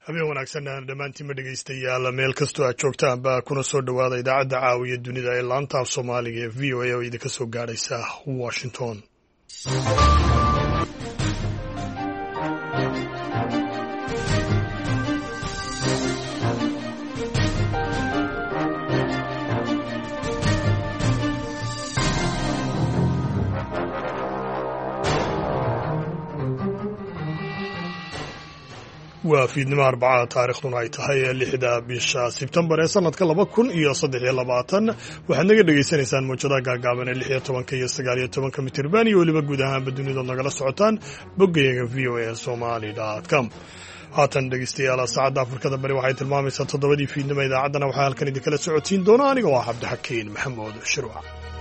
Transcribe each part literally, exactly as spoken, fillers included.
habeen wanaagsan dhammaantiinma dhegaystayaal meel kastoo aad joogtaanba kuna soo dhowaada idaacadda caawiya dunida ee laanta af soomaaliga ee v o a oo idinka soo gaadhaysa washington. waa fiidnimo arbacada taarikhduna ay tahay lixda bisha sebtembar ee sanadka laba kun iyo saddex iyo labaatan waxaad naga dhegaysanaysaan mawjadaha gaagaaban ee lix iyo tobanka iyo sagaal iyo tobanka mitirban iyo weliba guud ahaanba dunidood nagala socotaan boggayaga v o a somali dot com. haatan dhegeystayaal saacadda afrikada bari waxay tilmaamaysaa toddobadii fiidnimo idaacaddana waxaa halkan idinkala socotiin doona aniga waa cabdixakiin maxamuud shirwac.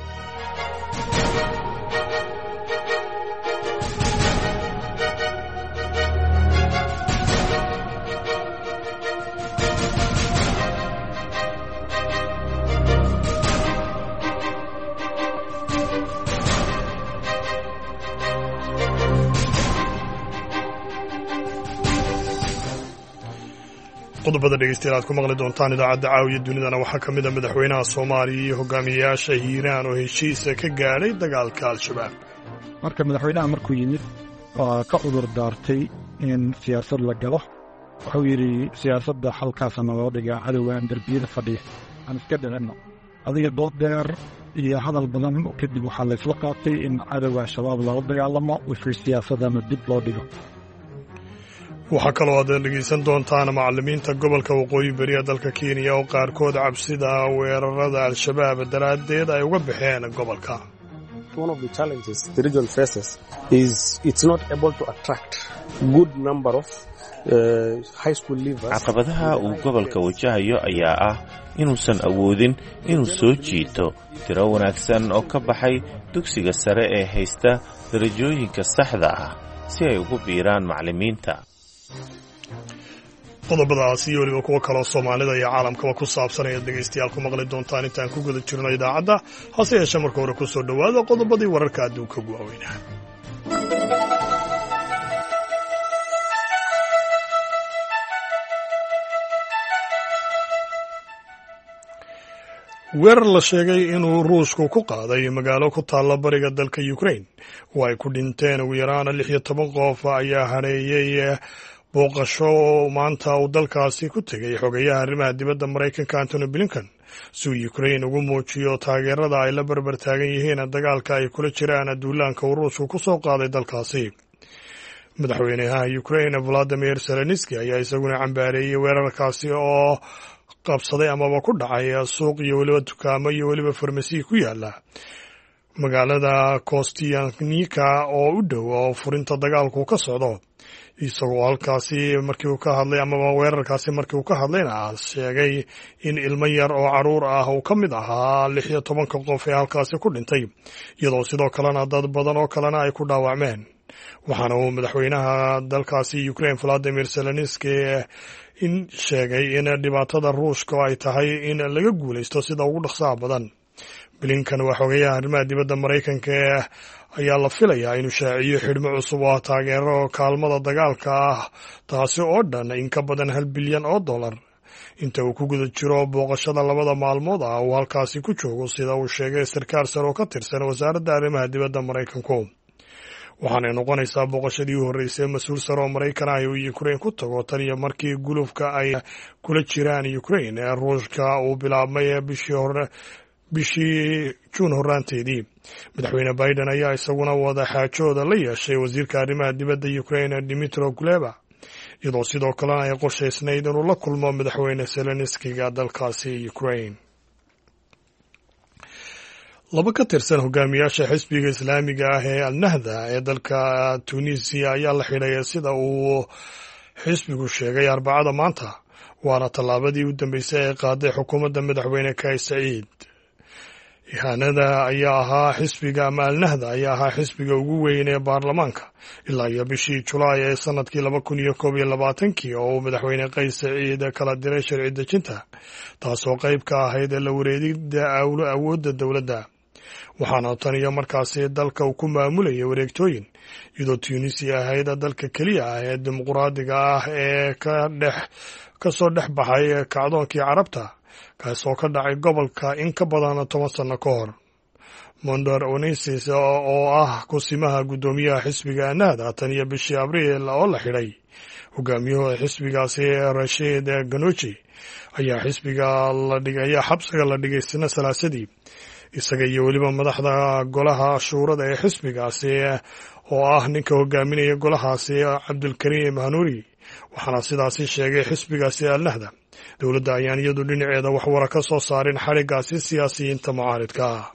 qodobada dhegeystayaal aad ku maqli doontaan idaacadda caawiya dunidana waxaa ka mid a madaxweynaha soomaaliya iyo hogaamiyayaasha hiiraan oo heshiisa ka gaadhay dagaalka al-shabaab. marka madaxweynaha markuu yimid waa ka cudur daartay in siyaasad la galo. wuxuu yidhi siyaasadda xalkaasana loo dhigaa cadowgaan derbiyada fadhiya aan iska dhicinno. adiga dood dheer iyo hadal badan kadib waxaa laysla qaatay in cadowga al-shabaab loola dagaalamo wixii siyaasadana dib loo dhigo. waxaa kaloo aad dhegeysan doontaan macallimiinta gobolka waqooyi bari ee dalka kenya oo qaarkood cabsida weerarada al-shabaab daraaddeed ay uga baxeen gobolka. caqabadaha uu gobolka wajahayo ayaa ah inuusan awoodin inuu soo jiito tiro wanaagsan oo ka baxay dugsiga sare ee haysta darajooyinka saxda ah si ay ugu biiraan macallimiinta. qodobadaas iyo weliba kuwo kaloo soomaalida iyo caalamkaba ku saabsan ayaad dhegaystayaal ku maqli doontaan intaan ku guda jirno idaacadda hase yeeshee marka hore ku soo dhowaada qodobadii wararka adduunka ugu waaweynaa. weerar la sheegay inuu ruushku ku qaaday magaalo ku taalla bariga dalka ukraine oo ay ku dhinteen ugu yaraan lix iyo toban qof ayaa hareeyey booqasho maanta uu dalkaasi ku tegay xogayaha arrimaha dibadda maraykanka antony blinken si uu ukraine ugu muujiyo taageerada ay la barbar taagan yihiin dagaalka ay kula jiraan duulaanka uu ruushku ku soo qaaday dalkaasi. madaxweynaha ukraine valadimir zelenski ayaa isaguna cambaareeyey weerarkaasi oo qabsaday amaba ku dhacay suuq iyo weliba dukaamo iyo weliba farmasiya ku yaala magaalada kostiyanika oo u dhow oo furinta dagaalku ka socdo. isagoo halkaasi markii uu ka hadlay amaba weerarkaasi markii uu ka hadlayna sheegay in ilmo yar oo caruur ah uu ka mid ahaa lix iyo tobanka qof ee halkaasi ku dhintay iyadoo sidoo kalena dad badan oo kalena ay ku dhaawacmeen. waxaana uu madaxweynaha dalkaasi ukraine valadimir zelenski in sheegay in dhibaatada ruushka ay tahay in laga guulaysto sida ugu dhaqsaha badan. blinken waa xogayaha arrimaha dibadda maraykanka ayaa la filayaa inuu shaaciyo xidhmo cusub oo taageero kaalmada dagaalka ah taasi oo dhan in ka badan hal bilyan oo dollar inta uu ku guda jiro booqashada labada maalmood ah uu halkaasi ku joogo sida uu sheegay sarkaal sare oo ka tirsan wasaaradda arrimaha dibadda maraykanku. waxaanay noqonaysaa booqashadii u horreysay mas-uul sare oo maraykan ah uu ukraine ku tago tan iyo markii gulufka ay kula jiraan ukraine ee ruushka uu bilaabmay bishii hore bishii juun horraanteedii. madaxweyne biden ayaa isaguna wada xaajooda la yeeshay wasiirka arrimaha dibadda ukraine dimitro kuleba iyadoo sidoo kalena ay qorshaysnayd inuu la kulmo madaxweyne zelenskiga dalkaasi ukraine. laba ka tirsan hogaamiyaasha xisbiga islaamiga ah ee al-nahda ee dalka tunisiya ayaa la xidhay sida uu xisbigu sheegay arbacada maanta waana tallaabadii u dambeysay ee qaaday xukuumadda madaxweyne kais saciid. ihaanada ayaa ahaa xisbiga ama al-nahda ayaa ahaa xisbiga ugu weyn ee baarlamaanka ilaa iyo bishii julaay ee sanadkii laba kun iyo koob iyo labaatankii oo uu madaxweyne kais saciid kala diray sharci dejinta taasoo qayb ka ahayd la wareegidda awoodda dowladda. waxaana tan iyo markaasi dalka uu ku maamulayay wareegtooyin iyadoo tunisia ahayd dalka keliya ah ee dimuqraadiga ah ee ka dhex ka soo dhex baxay kacdoonkii carabta kaasoo ka dhacay gobolka in ka badan toban sanno ka hor. Mondor Oneisis oo ah kusimaha guddoomiyaha xisbiga Ennahda tan iyo bishii abriil oo la xidhay hogaamiyahooda xisbigaasi Rashid Ghannouchi ayaa xisbiga la dhigay ayaa xabsiga la dhigay sina salaasadii isaga iyo weliba madaxda golaha shuurada ee xisbigaasi oo ah ninka hogaaminaya golahaasi Cabdulkariim Hanuuri, waxaana sidaasi sheegay xisbigaasi Ennahda. dowladda ayaan iyadu dhinaceeda wax wara ka soo saarin xadhigaasi siyaasiyiinta mucaaridka ah.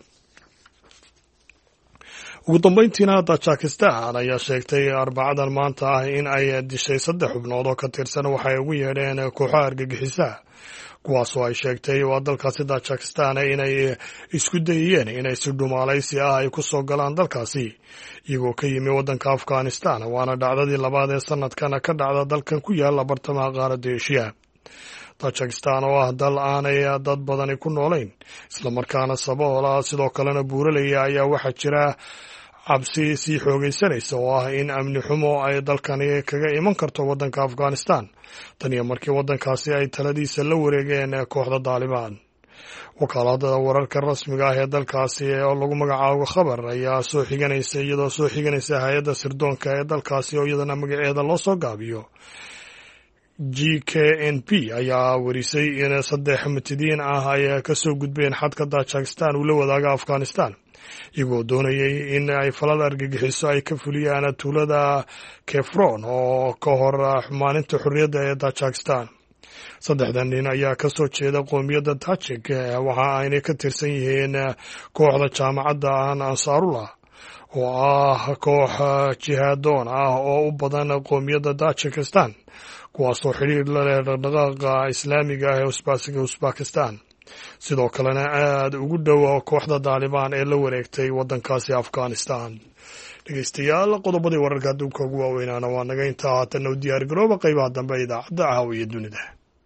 ugu dambayntiina Tajikistan ayaa sheegtay arbacadan maanta ah in ay dishay saddex xubnood oo ka tirsan waxay ugu yeedheen kooxaha argagixisa, kuwaasoo ay sheegtay waa dalkaasi Tajikistan inay isku dayeen inay si dhumaalaysi ah ay ku soo galaan dalkaasi iyagoo ka yimi waddanka Afghanistan, waana dhacdadii labaad ee sanadkan ka dhacda dalkan ku yaala bartamaha qaaradda Aasiya. Tajikistan oo ah dal aanay dad badani ku noolayn islamarkaana sabool ah sidoo kalena buuralaya ayaa waxaa jira cabsi sii xoogaysanaysa oo ah in amni xumo ay dalkani kaga iman karto waddanka Afghanistan tan iyo markii waddankaasi ay taladiisa la wareegeen kooxda Taliban. wakaalada wararka rasmiga ah ee dalkaasi oo lagu magacaabo Khabar ayaa soo xiganaysa iyadoo soo xiganaysa hay'adda sirdoonka ee dalkaasi oo iyadana magaceeda loo soo gaabiyo G K N P ayaa warisay in saddex mutidiin ah ay ka soo gudbeen xadka Tajikistan uu la wadaaga Afghanistan iyagoo doonayay in ay falal argagixiso ay ka fuliyaan tuulada Kefron oo ka hor maalinta xurriyadda ee Tajikistan. saddexdan nin ayaa ka soo jeeda qoomiyadda Tajik waxa ayna ka tirsan yihiin kooxda jaamacadda Ansarullah oo ah koox jihaadoon ah oo u badan qoomiyadda Tajikistan kuwaasoo xidhiir la leh dhaqdhaqaaqa islaamiga ah ee Uzbekistan sidoo kalena aad ugu dhow kooxda Taliban ee la wareegtay waddankaasi Afghanistan. dhegeystayaal qodobadii wararka adduunka ugu waaweynaana waa naga intaa haatan u diyaar garooba qaybaha dambe idaacadda caawiya dunida.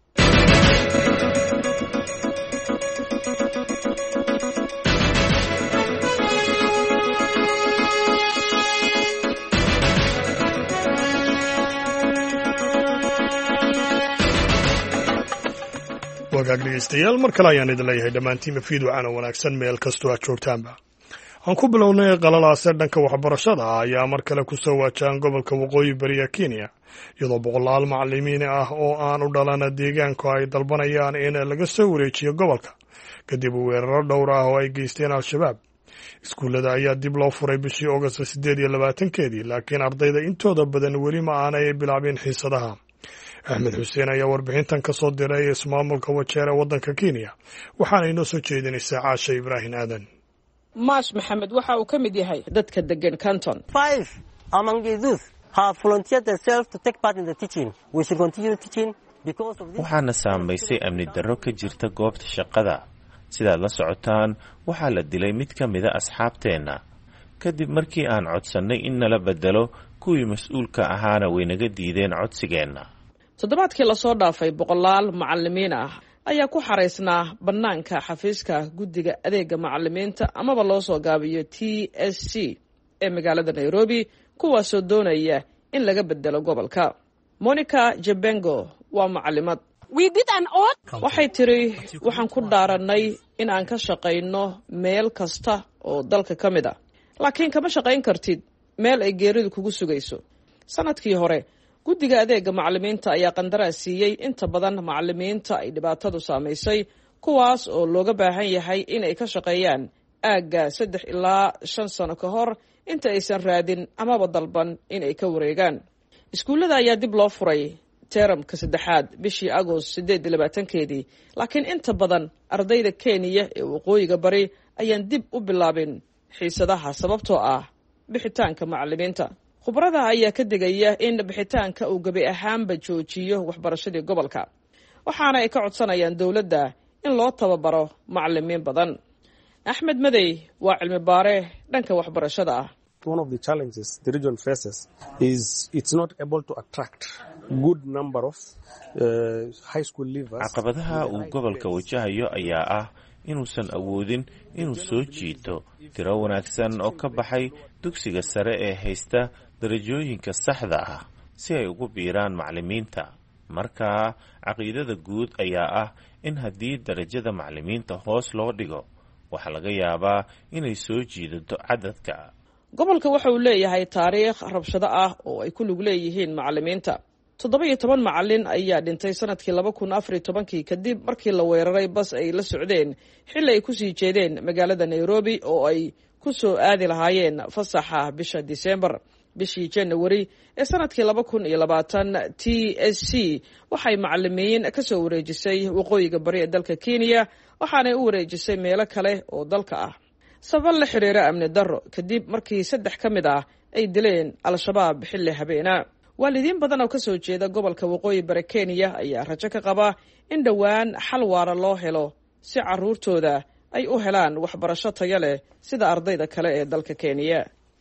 wagaag dhegeystayaal mar kale ayaan idin leeyahay dhammaantiinba fiidwacana wanaagsan meel kastoo aad joogtaanba. aan ku bilownay qalalaase dhanka waxbarashada ah ayaa mar kale ku soo waajaan gobolka waqooyi bariga Kenya iyadoo boqolaal macallimiin ah oo aan u dhalana deegaanku ay dalbanayaan in laga soo wareejiyo gobolka kadib weeraro dhowr ah oo ay geysteen al-shabaab. iskuullada ayaa dib loo furay bishii August siddeed iyo labaatankeedii laakiin ardayda intooda badan weli ma aanay bilaabin xiisadaha. Axmed Xuseen ayaa warbixintan ka soo diray ismaamulka Wajeer ee waddanka Kenya waxaana inoo soo jeedinaysaa Caasha Ibraahin Aadan. Maash Maxamed waxa uu ka mid yahay dadka degan Canton. Five among the youth have volunteered themselves to take part in the teaching. We should continue teaching because of this. waxaana saamaysay amni darro ka jirta goobta shaqada. sidaad la socotaan waxaa la dilay mid ka mida asxaabteenna kadib markii aan codsannay in nala bedelo kuwii mas-uulka ahaana waynaga diideen codsigeenna. toddobaadkii la soo dhaafay boqolaal macallimiin ah ayaa ku xaraysnaa bannaanka xafiiska guddiga adeega macallimiinta amaba loo soo gaabiyo T S C ee magaalada Nairobi kuwaasoo doonaya in laga bedelo gobolka. Monica Jebengo waa macallimad. waxay tiri waxaan ku dhaarannay in aan ka shaqayno meel kasta oo dalka ka mid ah laakiin kama shaqayn kartid meel ay geeridu kugu sugayso. sanadkii hore guddiga adeega macallimiinta ayaa qandaraas siiyey inta badan macallimiinta ay dhibaatadu saamaysay kuwaas oo looga baahan yahay inay ka shaqeeyaan aagga saddex ilaa shan sano ka hor inta aysan raadin amaba dalban inay ka wareegaan. iskuullada ayaa dib loo furay teramka saddexaad bishii Agost siddeed iyo labaatankeedii laakiin inta badan ardayda Kenya ee waqooyiga bari ayaan dib u bilaabin xiisadaha sababtoo ah bixitaanka macallimiinta. khubarada ayaa ka digaya in bixitaanka uu gabi ahaanba joojiyo waxbarashadii gobolka waxaana ay ka codsanayaan dowladda in loo tababaro macallimiin badan. Axmed Madey waa cilmi baare dhanka waxbarashada ah. One of the challenges the region faces is it's not able to attract good number of uh, high school leavers. caqabadaha uu gobolka wajahayo ayaa ah inuusan awoodin inuu soo jiito tiro wanaagsan oo ka baxay dugsiga sare ee haysta darajooyinka saxda ah si ay ugu biiraan macallimiinta. marka caqiidada guud ayaa ah in haddii darajada macallimiinta hoos loo dhigo waxaa laga yaabaa inay soo jiidato cadadka. gobolka waxa uu leeyahay taariikh rabshado ah oo ay ku lug leeyihiin macallimiinta. toddoba iyo toban macallin ayaa dhintay sanadkii laba kun afar iyo tobankii kadib markii la weeraray bas ay la socdeen xilli ay kusii jeedeen magaalada Nairobi oo ay ku soo aadi lahaayeen fasaxa bisha Diseembar. bishii January ee sanadkii laba kun iyo labaatan T S C waxay macallimiin ka soo wareejisay waqooyiga bari ee dalka Kenya waxaanay u wareejisay meelo kale oo dalka ah sabab la xiriira amni darro kadib markii saddex ka mid ah ay dileen al-shabaab xilli habeena. waalidiin badan oo ka soo jeeda gobolka waqooyi bari Kenya ayaa rajo ka qaba in dhowaan xal waara loo helo si carruurtooda ay u helaan waxbarasho tayo leh sida ardayda kale ee dalka Kenya.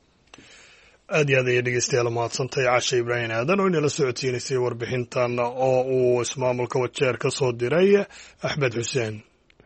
aad iyo aad ayay dhegeystayaal mahadsantahay Cashe Ibrahim Aadan oo inala socodsiinaysay warbixintan oo uu ismaamulka Wajeer ka soo diray Axmed Xuseen.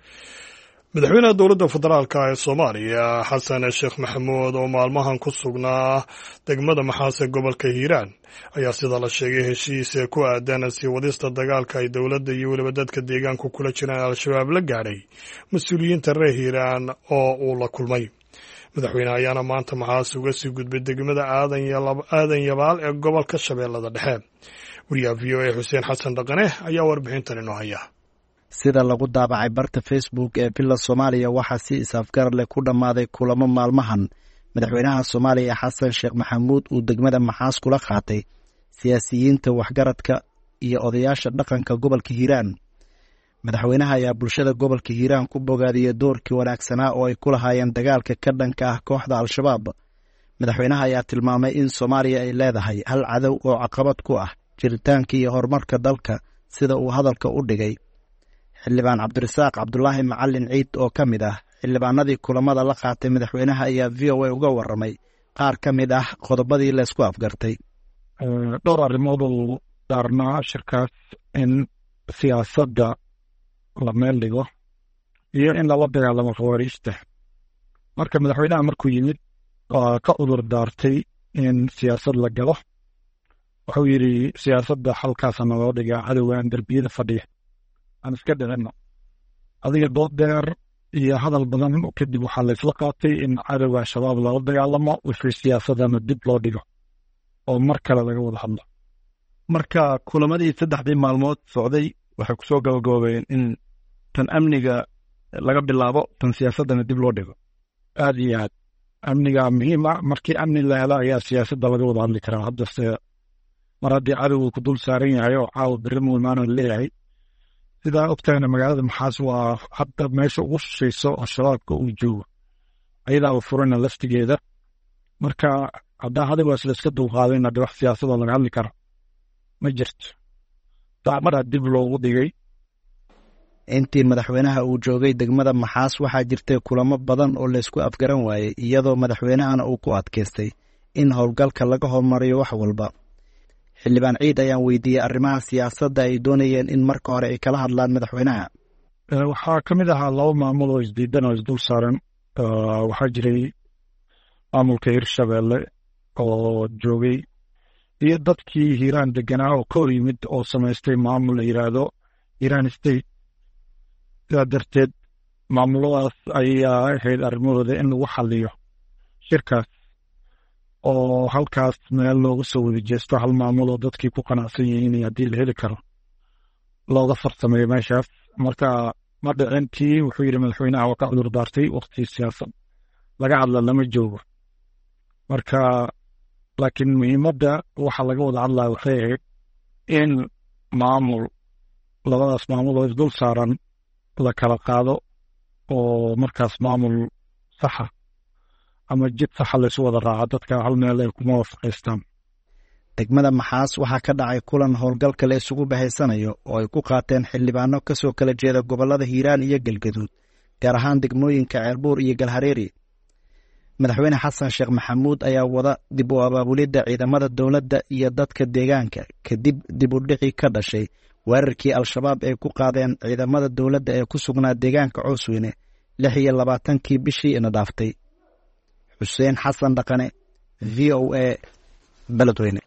madaxweynaha dowladda federaalka ee Soomaaliya Xasan Sheekh Maxamuud oo maalmahan ku sugnaa degmada Maxaas ee gobolka Hiiraan ayaa sida la sheegay heshiis ku aadan sii wadista dagaalka ay dowladda iyo waliba dadka deegaanka kula jiraan al-shabaab la gaadhay mas'uuliyiinta reer Hiiraan oo uu la kulmay. madaxweynaha ayaana maanta Maxaas uga sii gudbay degmada aadan yabaal ee gobolka Shabeellada Dhexe. wariyaha V O A Xuseen Xasan Dhaqane ayaa warbixintan inoo haya. sida lagu daabacay barta Facebook ee Villa Soomaaliya waxaa si isafgar leh ku dhammaaday kulamo maalmahan madaxweynaha Soomaaliya Xasan Sheekh Maxamuud uu degmada Maxaas kula qaatay siyaasiyiinta waxgaradka iyo odayaasha dhaqanka gobolka Hiiraan. madaxweynaha ayaa bulshada gobolka Hiiraan ku bogaadiyay doorkii wanaagsanaa oo ay ku lahaayeen dagaalka ka dhanka ah kooxda al-shabaab. madaxweynaha ayaa tilmaamay in Soomaaliya ay leedahay hal cadow oo caqabad ku ah jiritaanka iyo horumarka dalka sida uu hadalka u dhigay. xildhibaan Cabdirasaaq Cabdulaahi Macallin Ciid oo ka mid ah xildhibaanadii kulamada la qaatay madaxweynaha ayaa V O A uga warramay qaar ka mid ah qodobadii la isku afgartay. dhowr arrimood oo daarnaa shirkaas in siyaasadda la meel dhigo iyo in lala dagaalamo khawaariijta. marka madaxweynaha markuu yimid waa ka cudur daartay in siyaasad la galo. wuxuu yidhi siyaasadda halkaasana loo dhigaa cadowgan darbiyada fadhiya aan iska dhicinno. adiga dood dheer iyo hadal badan kadib waxaa la isla qaatay in cadowga shabaab lala dagaalamo wixii siyaasadana dib loo dhigo oo mar kale laga wada hadlo. marka kulamadii saddexdii maalmood socday waxay ku soo gabagaboobeen in tan amniga laga bilaabo tan siyaasadana dib loo dhigo. aad iyo aad amniga muhiim ah. markii amni la helo ayaa siyaasadda laga wada hadli karaa. haddase mar haddii cadowgu ku dul saaran yahay oo caawa berri muhiimaano leeyahay sidaa ogtahayna magaalada Maxaas waa hadda meesha ugu shishayso oo shabaabka uu joogo ayadaa u furana laftigeeda. marka haddaa hadalwaas la iska dulqaadayna de wax siyaasadoo laga hadli karo ma jirto. dacmadaa dib loogu dhigay. intii madaxweynaha uu joogay degmada Maxaas waxaa jirtay kulamo badan oo la isku afgaran waayey iyadoo madaxweynahana uu ku adkaystay in howlgalka laga hormariyo wax walba. xildhibaan Ciid ayaan weydiiyey arrimaha siyaasadda ay doonayeen in marka hore ay kala hadlaan madaxweynaha. waxaa ka mid ahaa laba maamul oo isdiidan oo isdul saaran. waxaa jiray maamulka Hirshabeelle oo joogay iyo dadkii Hiiraan deganaa oo ka hor yimid oo samaystay maamul la yidhaahdo Hiiraan State. sidaa darteed maamuladaas ayaa ahayd arrimahooda in lagu xaliyo shirkaas oo halkaas meel looga soo wada jeesto hal maamul oo dadkii ku qanacsan yihiin haddii la heli karo looga farsameeyo meeshaas. marka ma dhicintii wuxuu yidhi madaxweynaha waa ka cudur daartay waqti siyaasad laga hadla lama joogo. marka laakiin muhiimadda waxa laga wada hadlaya waxay ahayd in maamul labadaas maamul oo isdul saaran la kala qaado oo markaas maamul saxa ama jid saxa laysu wada raaca dadka hal meel ay kuma waafaqaystaan. degmada Maxaas waxaa ka dhacay kulan howlgalka la isugu bahaysanayo oo ay ku qaateen xildhibaano ka soo kala jeeda gobollada Hiiraan iyo Galgaduud gaar ahaan degmooyinka Ceelbuur iyo Galhareeri. madaxweyne Xasan Sheekh Maxamuud ayaa wada dib u abaabulidda ciidamada dowladda iyo dadka deegaanka kadib dib u dhici ka dhashay weerarkii al-shabaab ay ku qaadeen ciidamada dowladda ee ku sugnaa deegaanka Coosweyne lix iyo labaatankii bishii ina dhaaftay. xuseen xasan dhaqane, v o a, beledweyne.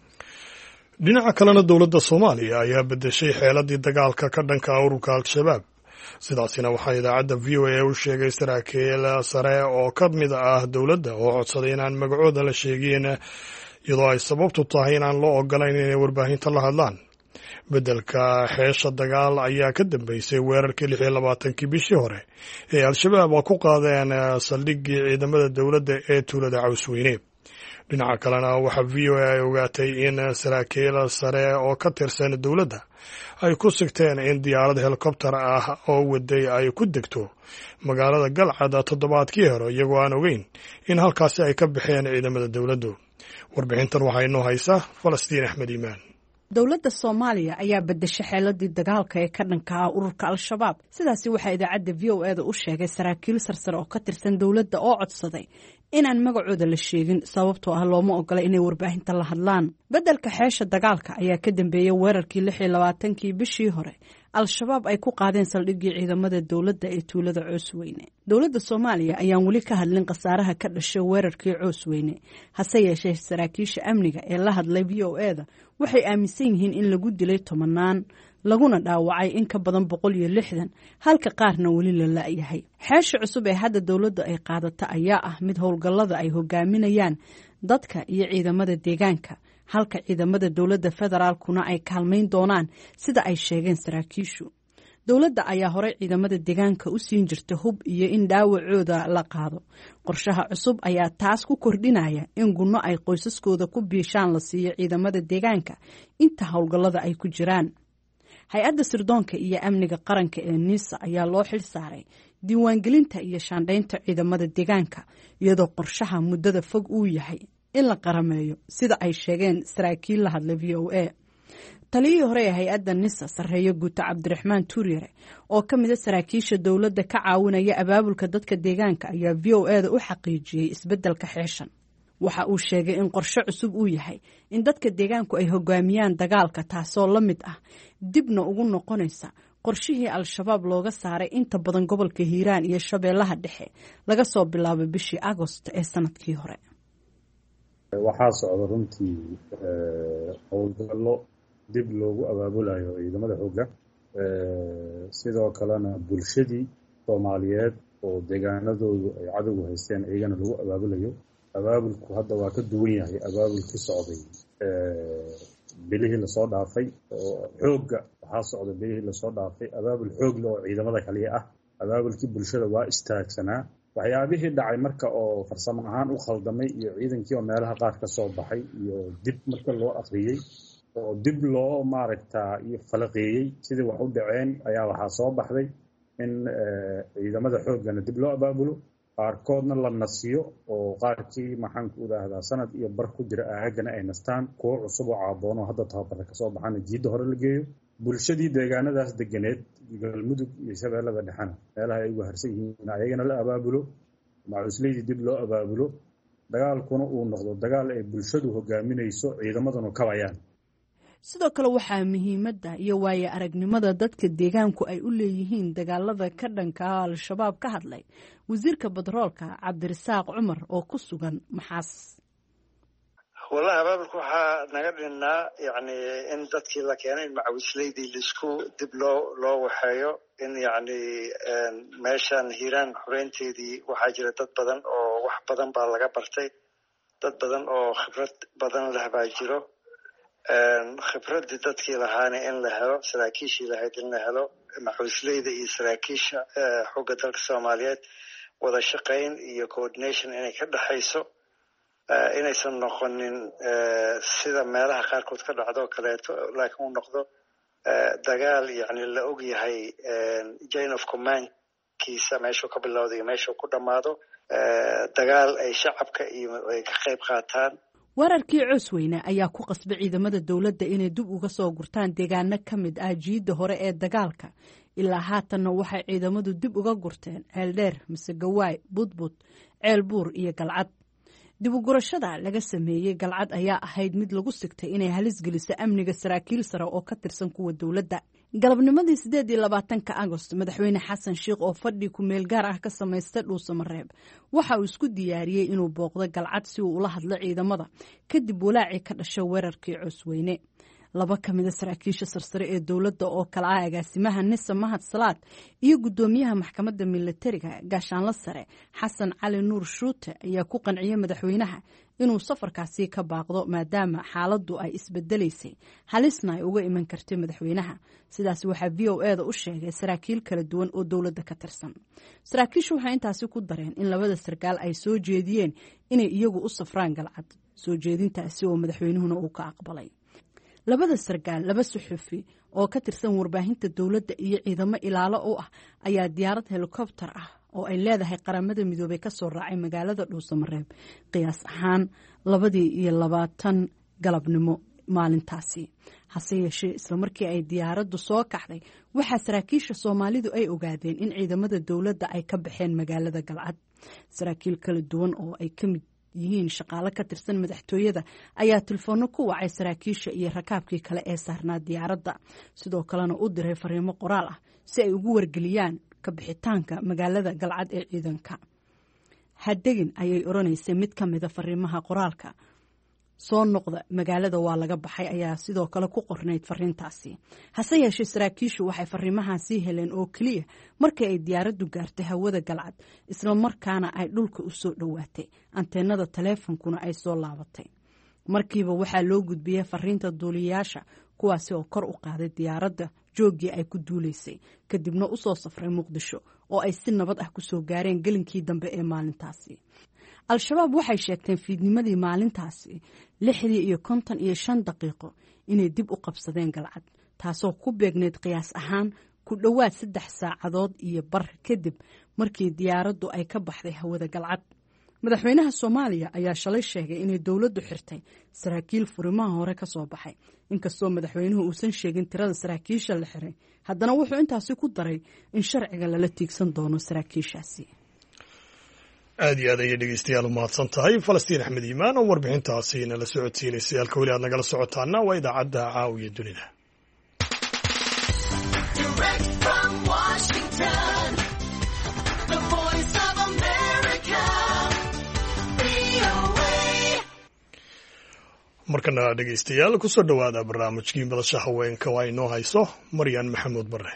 dhinaca kalena dowladda soomaaliya ayaa bedeshay xeeladii dagaalka ka dhanka ururka al-shabaab. sidaasina waxaa idaacadda v o a u sheegay saraakiil sare oo ka mid ah dowladda oo codsaday inaan magacooda la sheegin, iyadoo ay sababtu tahay inaan loo ogolayn inay warbaahinta la hadlaan. beddelka xeesha dagaal ayaa ka dambeysay weerarkii lix iyo labaatankii bishii hore ee al-shabaab oo ku qaadeen saldhiggii ciidamada dowladda ee tuulada Cawsweyne. dhinaca kalena waxaa v o a ay ogaatay in saraakiil sare oo ka tirsan dowladda ay ku sigteen in diyaarad helikobtar ah oo waday ay ku degto magaalada Galcad toddobaadkii hore, iyagoo aan ogeyn in halkaasi ay ka baxeen ciidamada dowladdu. warbixintan waxaa inoo haysa Falastiin Axmed Iimaan. dowladda Soomaaliya ayaa bedeshay xeeladii dagaalka ee ka dhanka ah ururka al-shabaab. sidaasi waxaa idaacadda v o a da u sheegay saraakiil sarsare oo ka tirsan dowladda oo codsaday inaan magacooda la sheegin, sababtoo ah looma ogola inay warbaahinta la hadlaan. beddelka xeesha dagaalka ayaa ka dambeeyey weerarkii lix iyo labaatankii bishii hore al-shabaab ay ku qaadeen saldhiggii ciidamada dowladda ee tuulada Coosweyne. dowladda Soomaaliya ayaan weli ka hadlin khasaaraha ka dhashay weerarkii Coosweyne, hase yeeshee saraakiisha amniga ee la hadlay v o a da waxay aaminsan yihiin in lagu dilay tobanaan, laguna dhaawacay in ka badan boqol iyo lixdan, halka qaarna weli la la'yahay. xeesha cusub ee hadda dowladda ay qaadata ayaa ah mid howlgallada ay hogaaminayaan dadka iyo ciidamada deegaanka, halka ciidamada dowladda federaalkuna ay kaalmayn doonaan sida ay sheegeen saraakiishu. dowladda ayaa horey ciidamada deegaanka u siin jirtay hub iyo in dhaawacooda la qaado. qorshaha cusub ayaa taas ku kordhinaya in gunno ay qoysaskooda ku biishaan la siiyo ciidamada deegaanka inta howlgallada ay ku jiraan. hay-adda sirdoonka iyo amniga qaranka ee niisa ayaa loo xil saaray diiwaangelinta iyo shaandhaynta ciidamada deegaanka, iyadoo qorshaha muddada fog uu yahay in la qarameeyo, sida ay sheegeen saraakiil la hadlay v o a. taliyihii hore ee hay-adda nisa sarreeyo guuta cabdiraxmaan tuuryare oo ka mid a saraakiisha dowladda ka caawinaya abaabulka dadka deegaanka ayaa v o a da u xaqiijiyey isbeddelka xeeshan. waxa uu sheegay in qorshe cusub uu yahay in dadka deegaanku ay hogaamiyaan dagaalka, taasoo la mid ah dibna ugu noqonaysa qorshihii al-shabaab looga saaray inta badan gobolka hiiraan iyo shabeellaha dhexe laga soo bilaabo bishii agost ee sanadkii hore. waxaa socda runtii howlgallo dib loogu abaabulayo ciidamada xoogga, sidoo kalena bulshadii Soomaaliyeed oo deegaanadoodu ay cadowgu haysteen iyagana lagu abaabulayo. abaabulku hadda waa ka duwan yahay abaabulkii socday bilihii lasoo dhaafay oo xoogga waxaa socda bilihii lasoo dhaafay abaabul xoog leh oo ciidamada kaliya ah. abaabulkii bulshada waa istaagsanaa. waxyaabihii dhacay marka oo farsamo ahaan u khaldamay iyo ciidankii oo meelaha qaar ka soo baxay iyo dib marka loo akhriyey oo dib loo maaragtaa iyo falaqeeyey sidii wax u dhaceen ayaa waxaa soo baxday in ciidamada xooggana dib loo abaabulo, qaarkoodna la nasiyo oo qaarkii maxaanku idhaahdaa sanad iyo bar ku jira aagana ay nastaan, kuwo cusub oo caaboono hadda tababarka ka soo baxana jiidda hore la geeyo. bulshadii deegaanadaas deganeed galmudug iyo shabeellada dhexena meelaha ay ugu harsan yihiin ayagana la abaabulo, macuusleydii dib loo abaabulo, dagaalkuna uu noqdo dagaal ay bulshadu hogaaminayso, ciidamaduna kabayaan. sidoo kale waxaa muhiimadda iyo waaye aragnimada dadka deegaanku ay u leeyihiin dagaalada ka dhanka ah al-shabaab ka hadlay wasiirka batroolka cabdirasaaq cumar oo ku sugan Maxaas. wallahi abaabulku waxaa naga dhinnaa yacni in dadkii la keenay in macawisleydii laisku dib loo loo waxeeyo, in yacni meeshan hiiraan xureynteedii waxaa jira dad badan oo wax badan baa laga bartay, dad badan oo khibrad badan leh baa jiro. khibradii dadkii lahaana in la helo, saraakiishii lahayd in la helo, macawisleyda iyo saraakiisha xooga dalka Soomaaliyeed wada shaqayn iyo coordination inay ka dhaxayso, inaysan noqonin sida meelaha qaarkood ka dhacdo kaleeto, laakiin uu noqdo dagaal yacni la og yahay chain of command kiisa meeshuu ka bilowda iyo meeshuu ku dhammaado, dagaal ay shacabka iyo ay ka qayb qaataan. weerarkii Coosweyne ayaa ku qasbay ciidamada dowladda inay dib uga soo gurtaan deegaano ka mid ah jiidda hore ee dagaalka. ilaa haatanna waxay ciidamadu dib uga gurteen Ceeldheer, Masegawaay, Budbud, Ceelbuur iyo Galcad. dib u gurashada laga sameeyey galcad ayaa ahayd mid lagu sigtay inay halis geliso amniga saraakiil sare oo ka tirsan kuwa dowladda. galabnimadii sideed iyo labaatanka agost madaxweyne xasan sheikh oo fadhi ku meel gaar ah ka samaysta dhuusamareeb waxa uu isku diyaariyey inuu booqdo galcad si uu ula hadlo ciidamada kadib walaacii ka dhashay weerarkii Cusweyne. laba ka mid ah saraakiisha sarsare ee dowladda oo kala ah agaasimaha nisa mahad salaad iyo gudoomiyaha maxkamadda militariga gaashaanle sare xasan cali nuur shuute ayaa ku qanciyay madaxweynaha inuu safarkaasi ka baaqdo maadaama xaaladdu ay isbedelaysay halisna ay uga iman kartay madaxweynaha. sidaas waxaa v o e-da u sheegay saraakiil kala duwan oo dowladda ka tirsan. saraakiishu waxay intaasi ku dareen in labada sarkaal ay soo jeediyeen inay iyagu u safraan galcad, soo jeedintaasi oo madaxweynuhuna uu ka aqbalay. labada sarkaal laba suxufi oo ka tirsan warbaahinta dowladda iyo ciidamo ilaalo u ah ayaa diyaarad helikobtar ah oo ay leedahay qaramada midoobay ka soo raacay magaalada dhuusamareeb qiyaas ahaan labadii iyo labaatan galabnimo maalintaasi. hase yeeshee islamarkii ay diyaaraddu soo kaxday waxaa saraakiisha soomaalidu ay ogaadeen in ciidamada dowladda ay ka baxeen magaalada galcad. saraakiil kala duwan oo ay ka mid yihiin shaqaale ka tirsan madaxtooyada ayaa tilfoono ku wacay saraakiisha iyo rakaabkii kale ee saarnaa diyaaradda, sidoo kalena u diray fariimo qoraal ah si ay ugu wargeliyaan ka bixitaanka magaalada galcad ee ciidanka. hadegin ayay oranaysay mid ka mida fariimaha qoraalka. soo noqda magaalada waa laga baxay ayaa sidoo kale ku qornayd fariintaasi. hase yeeshee saraakiishu waxay fariimahaasi heleen oo keliya markii ay diyaaraddu gaartay hawada galcad isla markaana ay dhulka u soo dhowaatay, anteenada taleefonkuna ay soo laabatay. markiiba waxaa loo gudbiyey fariinta duuliyayaasha kuwaasi oo kor u qaaday diyaaradda jooggii ay ku duulaysay kadibna u soo safray muqdisho oo ay si nabad ah ku soo gaareen gelinkii dambe ee maalintaasi. al-shabaab waxay sheegteen fiidnimadii maalintaasi lixdii iyo konton iyo shan daqiiqo inay dib u qabsadeen galcad, taasoo ku beegneyd qiyaas ahaan ku dhowaad saddex saacadood iyo bar kadib markii diyaaraddu ay ka baxday hawada galcad. madaxweynaha soomaaliya ayaa shalay sheegay inay dowladdu xirtay saraakiil furimaha hore ka soo baxay. inkastoo madaxweynuhu uusan sheegin tirada saraakiisha la xiray, haddana wuxuu intaasi ku daray in sharciga lala tiigsan doono saraakiishaasi. aad iyo aad ayay dhegeystayaal u mahadsan tahay falastiin axmed iimaan oo warbixintaasi nala socodsiinaysay. halka weli aad nagala socotaana waa idaacadda caawiya dunida. markana dhegeystayaal kusoo dhowaada barnaamijkii madasha haweenka waa inoo hayso maryan maxamuud bare.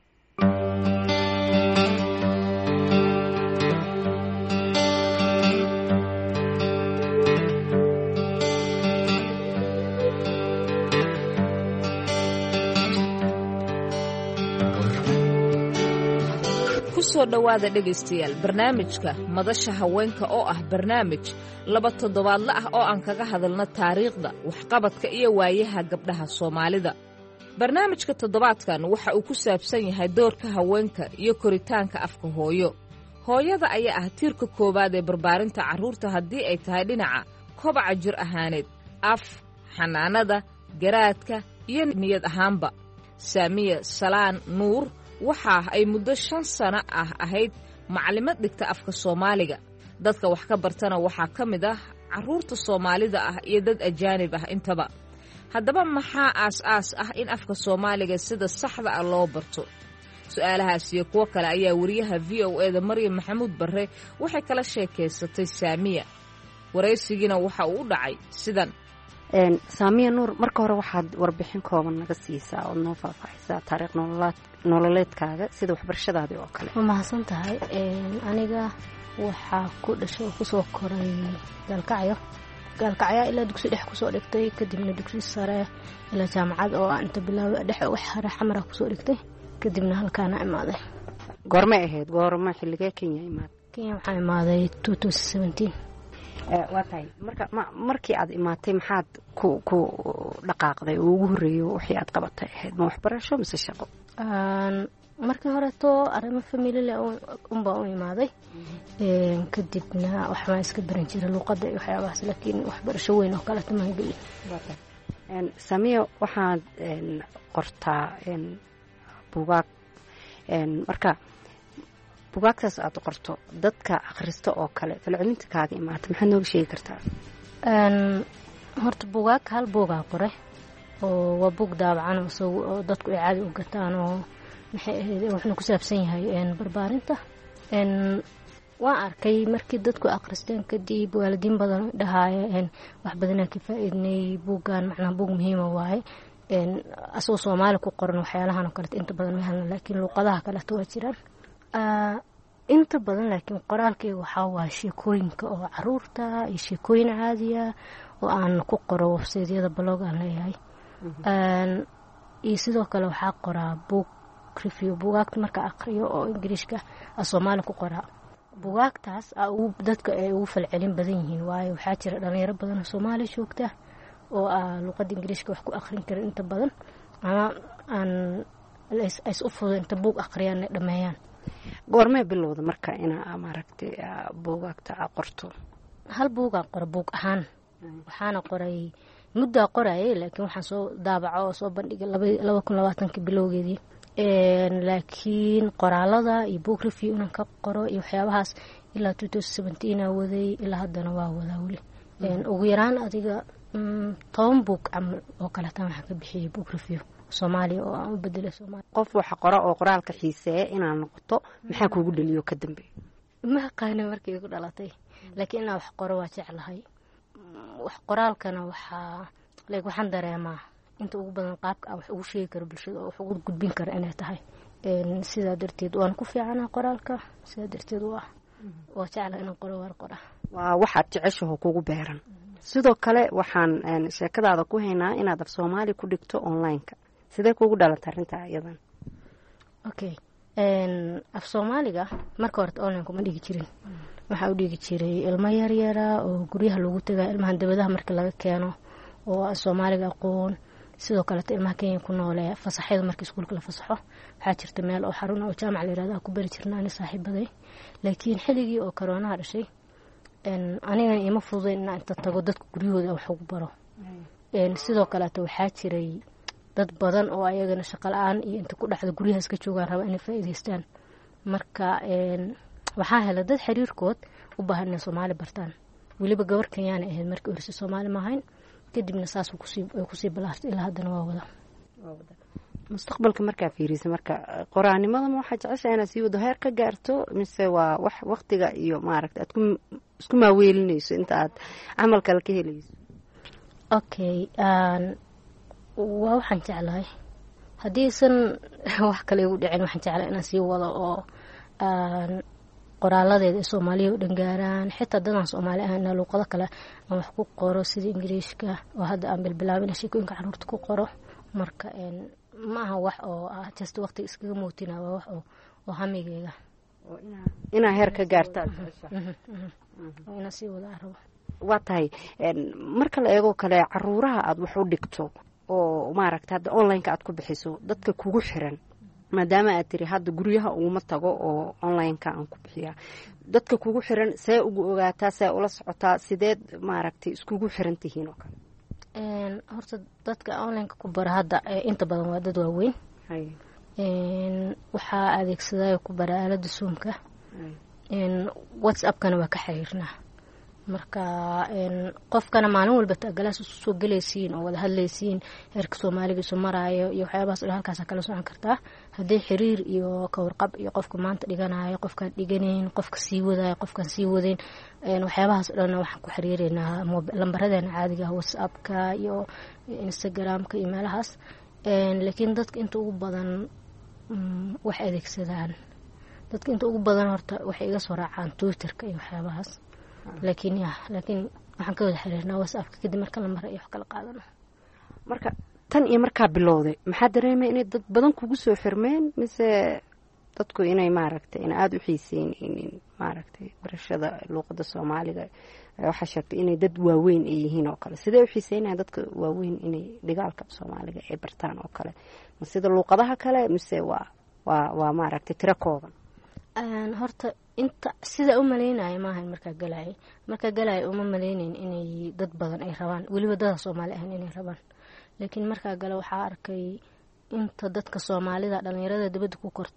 kusoo dhowaada dhegaystayaal barnaamijka madasha haweenka oo ah barnaamij laba toddobaadle ah oo aan kaga hadalno taariikhda waxqabadka iyo waayaha gabdhaha Soomaalida. barnaamijka toddobaadkan waxa uu ku saabsan yahay doorka haweenka iyo koritaanka afka hooyo. hooyada ayaa ah tiirka koowaad ee barbaarinta carruurta haddii ay tahay dhinaca kobaca jir ahaaneed, af, xanaanada, garaadka iyo niyad ahaanba. Saamiya Salaan Nuur waxa ay muddo shan sano ah ahayd maclimad dhigta afka Soomaaliga. dadka wax ka bartana waxaa ka mid ah carruurta Soomaalida ah iyo dad ajaanib ah intaba. haddaba maxaa aas-aas ah in afka Soomaaliga sida saxda ah loo barto? su-aalahaas iyo kuwo kale ayaa wariyaha v o e da Maryam Maxamuud Barre waxay kala sheekaysatay Saamiya. waraysigiina waxa uu u dhacay sidan. saamiya nuur, marka hore waxaad warbixin kooban naga siisaa ood noo faahfaahisaa taariikh nololeedkaaga sida waxbarashadaadii oo kale. waa mahadsan tahay. aniga waxaa ku dhashay oo kusoo koray gaalkacyo gaalkacyaa ilaa dugsi dhex kusoo dhigtay, kadibna dugsi sare ilaa jaamacad oo aan inta bilaaway dhex wax hare xamara kusoo dhigtay, kadibna halkaana imaaday. goormay ahayd? goorma xilligee Kenya imaaday? Kenya waxaa imaaday two thousand seventeen. waa tahay marka markii aad imaatay maxaad ku ku dhaqaaqday oo ugu horreeyay wixii aad qabatay ahayd ma waxbarasho mise shaqo? markii horeeto arrimo family unbaa u imaaday, kadibna waxbaa iska baran jiray luuqadda iyo waxyaabahaas, laakiin waxbarasho weyn oo kale tamaan gelin. Saamiya waxaad qortaa buugaag, marka bugaagtaas aad qorto dadka akhristo oo kale falcelinta kaaga imaata maxaad nooga sheegi kartaa? horta bugaag hal buugaa qore oo waa buug daabacan oo dadku ay caadi u gataan oo maxay ahayd wuxuuna ku saabsan yahay barbaarinta. waan arkay markii dadku akhristeen kadib waalidiin badan dhahaayeen wax badanaa ka faa'iidnay buuggan macnaha buug muhiima waaye asoo Soomaali ku qoran waxyaalahan oo kale inta badan ma helna laakiin luqadaha kale waa jiraan inta badan laakiin qoraalkii waxa waa sheekooyinka oo caruurta iyo sheekooyin caadi ah oo aan ku qoro website-yada blog aan leeyahay iyo sidoo kale waxaa qoraa book review buugaagta marka akhriyo oo Ingiriiska ah Soomaali ku qoraa buugaagtaas uu dadka ay ugu falcelin badan yihiin waayo waxaa jira dhalinyaro badan oo Soomaali joogta oo ah luqadda Ingiriiska wax ku akhrin kara inta badan ama aan is u fudud inta buug akhriyaan dhameeyaan. goormee bilowda marka inaa maaragtay buugaagta qorto? hal buugaa qora buug ahaan waxaana qoray muddo qorayay laakiin waxaan soo daabaco oo soo bandhigay laba kun iyo labaatan bilowgeedii laakiin qoraalada iyo book review inaan ka qoro iyo waxyaabahaas ilaa two thousand seventeen aa waday ilaa haddana waa wadaa weli ugu yaraan adiga toban buug camal oo kale taan waxaan ka bixiyay book review Soomaaliya oo aan u bedelay Soomaali. qof waxa qora oo qoraalka xiiseeya inaan noqoto maxaa kuugu dhaliyo ka dambe? ma aqaan markii igu dhalatay laakiin inaan wax qoro waa jeclahay. wax qoraalkana waxaa leeg waxaan dareemaa inta ugu badan qaabka wax ugu sheegi karo bulshada oo wax ugu gudbin karo inay tahay sidaa darteed waan ku fiicanaa qoraalka sidaa darteed waa waa jeclahay inaan qoro war qora waa waxaad jeceshahay kuugu beeran. sidoo kale waxaan sheekadaada ku haynaa inaad af Soomaali ku dhigto online-ka sidee kuugu dhalatay arinta iyadan? okay af Soomaaliga marka hore online kuma dhigi jirin waxa u dhigi jiray ilmo yar yar oo guryaha lagu tagaa ilmaha dabadaha marka laga keeno oo Soomaaliga aqoon sidoo kale ilmaha Kenya ku nool ee fasaxyada markii iskuulka la fasaxo waxa jirta meel oo xarun oo jaamac la yiraahdo ku bari jirnaa ani saaxiibaday laakiin xilligii oo corona dhashay en aniga ima fududeyn inaan inta tago dadka guryahooda wax ugu baro en sidoo kale waxaa jiray dad badan oo ayagana shaqo la'aan iyo inta ku dhaxda guryaha iska joogaan raba inay faa'iideystaan marka en waxaa helay dad xiriirkood u baahan inay Soomaali bartaan waliba gabar Kenyaan ahayd markii hore Soomaali ma ahayn kadibna saas uu kusii kusii balaartay ilaa haddana waa wada mustaqbalka markaa fiiriso marka qoraanimada ma waxa jeceshahay inaad sii wado heer ka gaarto mise waa wax waqtiga iyo maaragtay aad ku isku maaweelinayso inta aad camal kale ka helayso? okay aan waa waxaan jeclahay haddii san wax kale ugu dhicin waxaan jeclahay inaan sii wado oo aan qoraaladeeda Soomaaliya u dhangaaraan xitaa dadaan Soomaali ahna luqado kale aan wax ku qoro sida Ingiriiska oo hadda aan bilbilaabin sheekooyinka caruurta ku qoro marka een ma aha wax oo ah just waqti iskaga mootina waa wax oo oo hamigeyga oo ina ina heer ka gaartaa oo ina sii wada arabo. waa tahay marka la eego kale caruuraha aad wax u dhigto oo maaragtay hadda online-ka aad ku bixiso dadka kugu xiran maadaama aad tiri hadda guryaha uma tago oo online-ka aan ku bixiyaa dadka kugu xiran see ugu ogaataa see ula socotaa sideed maaragtay iskugu xiran tihiin oo kale? een horta dadka online-ka ku bara hadda inta badan waa dad waaweyn hay een waxa adeegsaday ku bara aalada Zoom-ka een WhatsApp-kana waa ka xiriirnaa marka een qofkana maalin walba tagalaas soo galaysiin oo wada hadlaysiin heerka Soomaaliga soo maraayo iyo waxyaabahaas oo halkaas kala socon kartaa hadii xiriir iyo ka warqab iyo qofka maanta dhiganayo qofka dhiganeen qofka sii wadaay qofka sii wadeen een waxyaabahaas dhan waxaan ku xiriireynaa lambaradana caadiga ah WhatsApp-ka iyo Instagram-ka iyo meelahaas een laakiin dadka inta ugu badan wax adeegsadaan dadka inta ugu badan horta waxay iga soo raacaan Twitter-ka iyo waxyaabahaas laakiin ya laakiin waxaan ka wada xiriirnaa WhatsApp-ka kadib marka la maray wax kala qaadano. marka tan iyo markaa bilowday maxaa dareemay inay dad badan kugu soo xirmeen mise dadku inay maaragtay in aad u xiiseeyeen maaragtay barashada luqadda Soomaaliga waxa sheegtay inay dad waaweyn ay yihiin oo kale sidee u xiiseeyeen dadka waaweyn inay dhigaalka Soomaaliga ay bartaan oo kale ma sida luqadaha kale mise waa waa waa maaragtay tira kooban? aan horta inta sida u maleynay ma ahan marka galay marka galay uma maleynin inay dad badan ay rabaan waliba dad Soomaali ah inay rabaan laakiin marka gala waxa arkay inta dadka Soomaalida dhalinyarada dibadda ku kortay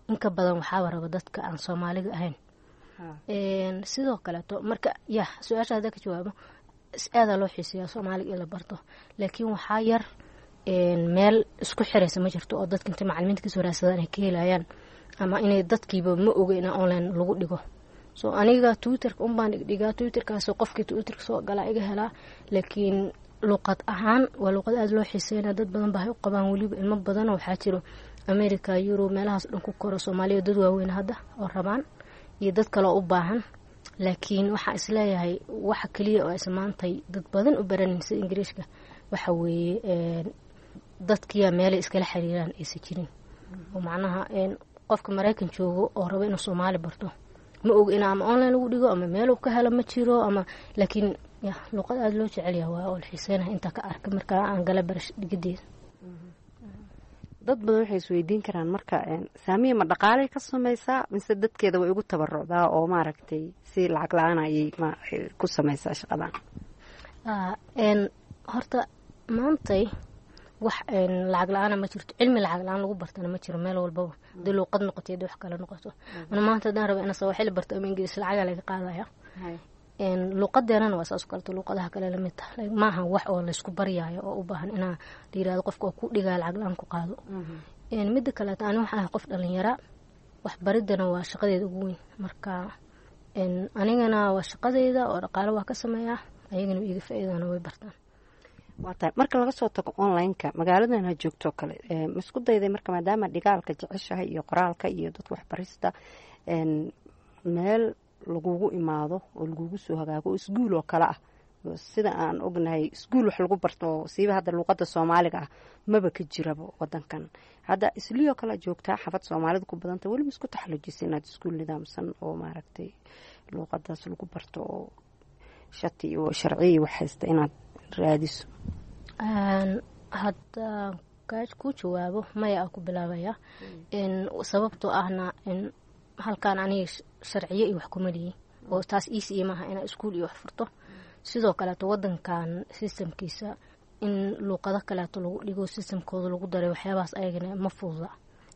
inka badan waxaaba raba dadka aan soomaaliga ahayn sidoo kaleeto marka ya su-aasha hadda ka jawaabo aadaa loo xiiseeyaa soomaaliga in la barto laakiin waxaa yar meel isku xiraysa ma jirto oo dadka inta macalimiinta kasoo raadsadaan ay ka helayaan ama inay dadkiiba ma oga in online lagu dhigo so aniga twitterka unbaan dhigdhigaa twitterkaasoo qofkii twitterka soo galaa iga helaa laakiin luqad ahaan waa luqad aada loo xiiseynaa dad badan baa hay u qabaan weliba ilmo badanoo waxaa jiro america yurub meelahaas dhan ku koro soomaaliya dad waaweyn hadda oo rabaan iyo dad kaloo u baahan laakiin waxaa isleeyahay waxa keliya oo aysa maantay dad badan u baranin sida ingiriishka waxa weeye dadkiyaa meelay iskala xiriiraan aysa jirin oo macnaha qofka maraykan joogo oo rabo inuu soomaali barto ma og in ama online lagu dhigo ama meel uu ka helo ma jiro ama laakiin ya luqad aada loo jecel yahay waa oo xiiseenahay inta ka arka marka aan gala barash dhigideeda dad badan waxay isweydiin karaan marka saamiya ma dhaqaalay ka samaysaa mise dadkeeda way ugu tabarucdaa oo maaragtay si lacag la-aan ayay ku samaysaa shaqadan horta maantay wax lacag la-aana ma jirto cilmi lacag la-aan lagu bartana ma jiro meel walbaba hadii luuqad noqoto iyo wax kale noqoto ana maanta haddaan raba inaa sawaaxili barto ama ingiriis lacagaa laga qaadaya luuqadeenana waa saas kaleto luuqadaha kale lamid taha maaha wax oo laysku baryaayo oo u baahan inaa la yirahdo qofka oo ku dhigaa lacag la-aan ku qaado midda kaleeto ani waxaan ahay qof dhalinyara wax baridana waa shaqadeeda ugu weyn marka anigana waa shaqadeeda oo dhaqaalo waa ka sameeyaa ayagana iga faa-iidana way bartaan waa tahay marka laga soo tago online-ka magaaladan ha joogto kale ma isku dayday marka maadaama dhigaalka jeceshahay iyo qoraalka iyo dadka waxbarista meel lagugu imaado oo lagugu soo hagaago iskuul oo kale ah sida aan ognahay iskuul wax lagu barto siiba hadda luuqada soomaaliga ah maba ka jiraba wadankan hadda isliyoo kale joogtaa xafad soomaalida ku badanta weliba isku taxalujisa inaad iskuul nidaamsan oo maaragtay luuqadaas lagu barto oo shati iyo sharciyi wax haysta inaad raadiso hadda kaaj ku jawaabo maya aan ku bilaabaya sababtoo ahna halkaan aniga sharciyo iyo wax kuma liyi oo taas easy maaha inaa iskuul iyo wax furto sidoo kaleeto wadankan systemkiisa in luuqado kaleeto lagu dhigo systemkooda lagu daray waxyaabahaas ayagana ma fududa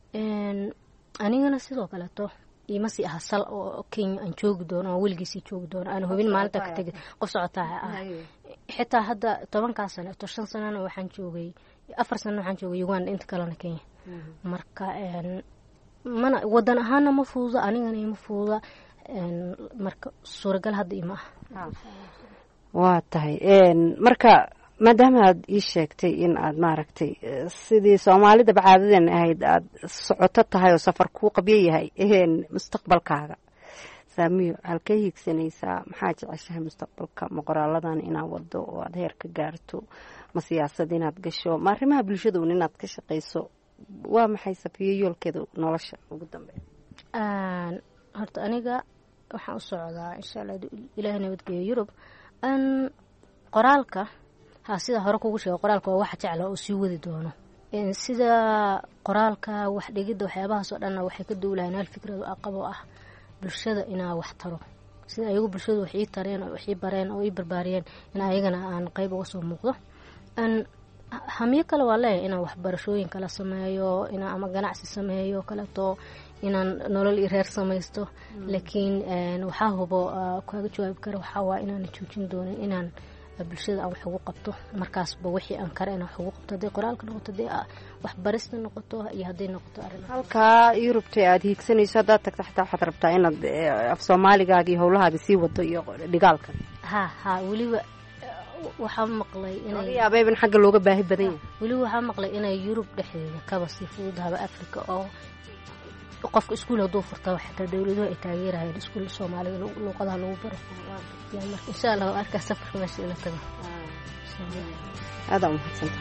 anigana sidoo kaleeto ima sii aha sal oo Kenya aan joogi doono oo weligiisii joogi doono aan hubin maalinta ka tegay qof socotaa ah xitaa hadda tobankaa sano to shan sanana waxaan joogay afar sano waxaan joogay Uganda inta kalena Kenya marka mana wadan ahaana ma fududa anigana ima fududa marka suuragal hadda ima ah waa tahay marka maadaama aad ii sheegtay in aad maaragtay sidii soomaalida bacaadadan ahayd aad socoto tahay oo safar kuu qabyo yahay mustaqbalkaaga saamiyo halkay hiigsanaysaa maxaa jeceshahay mustaqbalka ma qoraaladan inaad wado oo aad heer ka gaarto ma siyaasad inaad gasho ma arrimaha bulshada un inaad ka shaqayso waa maxay safiyo yoolkeeda nolosha ugu dambeeya horta aniga waxaan u socdaa insha allah ilaahay nabadgeeyo yurub an qoraalka ha sida hore kugu sheego qoraalka waa waxa jecla oo sii wadi doono sida qoraalka wax dhigida waxyaabahaas oo dhan waxay ka duulayaan hal fikrad aqabo ah bulshada inaa wax taro sida ayagu bulshadu wax ii tareen oo wax ii bareen oo ii barbaariyeen in ayagana aan qayb uga soo muuqdo an hamiyo kale waa leeyahay inaan waxbarashooyin kala sameeyo inaan ama ganacsi sameeyo kaleeto inaan nolol i reer samaysto laakiin waxaa hubo kaaga jawaabi kara waxaa waa inaan joojin doonin inaan bulshada aan wax ugu qabto markaasba wixii aan kare inaan wax ugu qabto hadday qoraalka noqoto hadday waxbarista noqoto iyo hadday noqoto arrin halkaa yurubta aad hiigsanayso haddaad tagto xataa waxaad rabtaa inaad af soomaaligaaga iyo howlahaaga sii wado iyo dhigaalka ha ha weliba waxaa maqlay inay yaabeeban xagga looga baahi badan yahay weliba waxaa maqlay inay yurub dhexdeeda kaba sii fududahaba afrika oo qofka iskuul hadduu furtaa xitaa dowladuhu ay taageerayaan iskuul soomaalida luuqadaha lagu baro marka insha allah waa arkaa safarka meesha ila tago aada umahadsantahay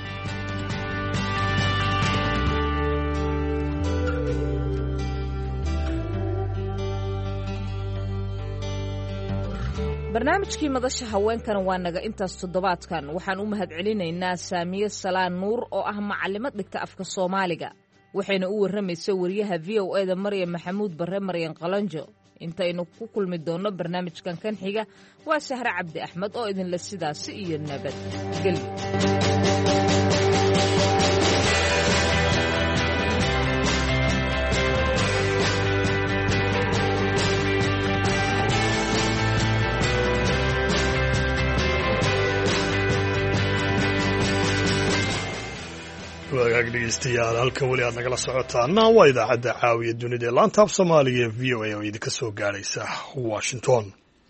barnaamijkii madasha haweenkana waa naga intaas toddobaadkan waxaan u mahadcelinaynaa saamiye salaan nuur oo ah macalimad dhigta afka soomaaliga waxayna u warramaysa wariyaha v o e da maryam maxamuud barre maryan qalanjo intaynu ku kulmi doonno barnaamijkan kan xiga waa sahre cabdi axmed oo idinle sidaasi iyo nabadgelyo wagaag dhegeystayaal halka weli aad nagala socotaana waa idaacadda caawiya dunida ee laanta af soomaaliga ee v o a oo idinka soo gaadhaysa washington.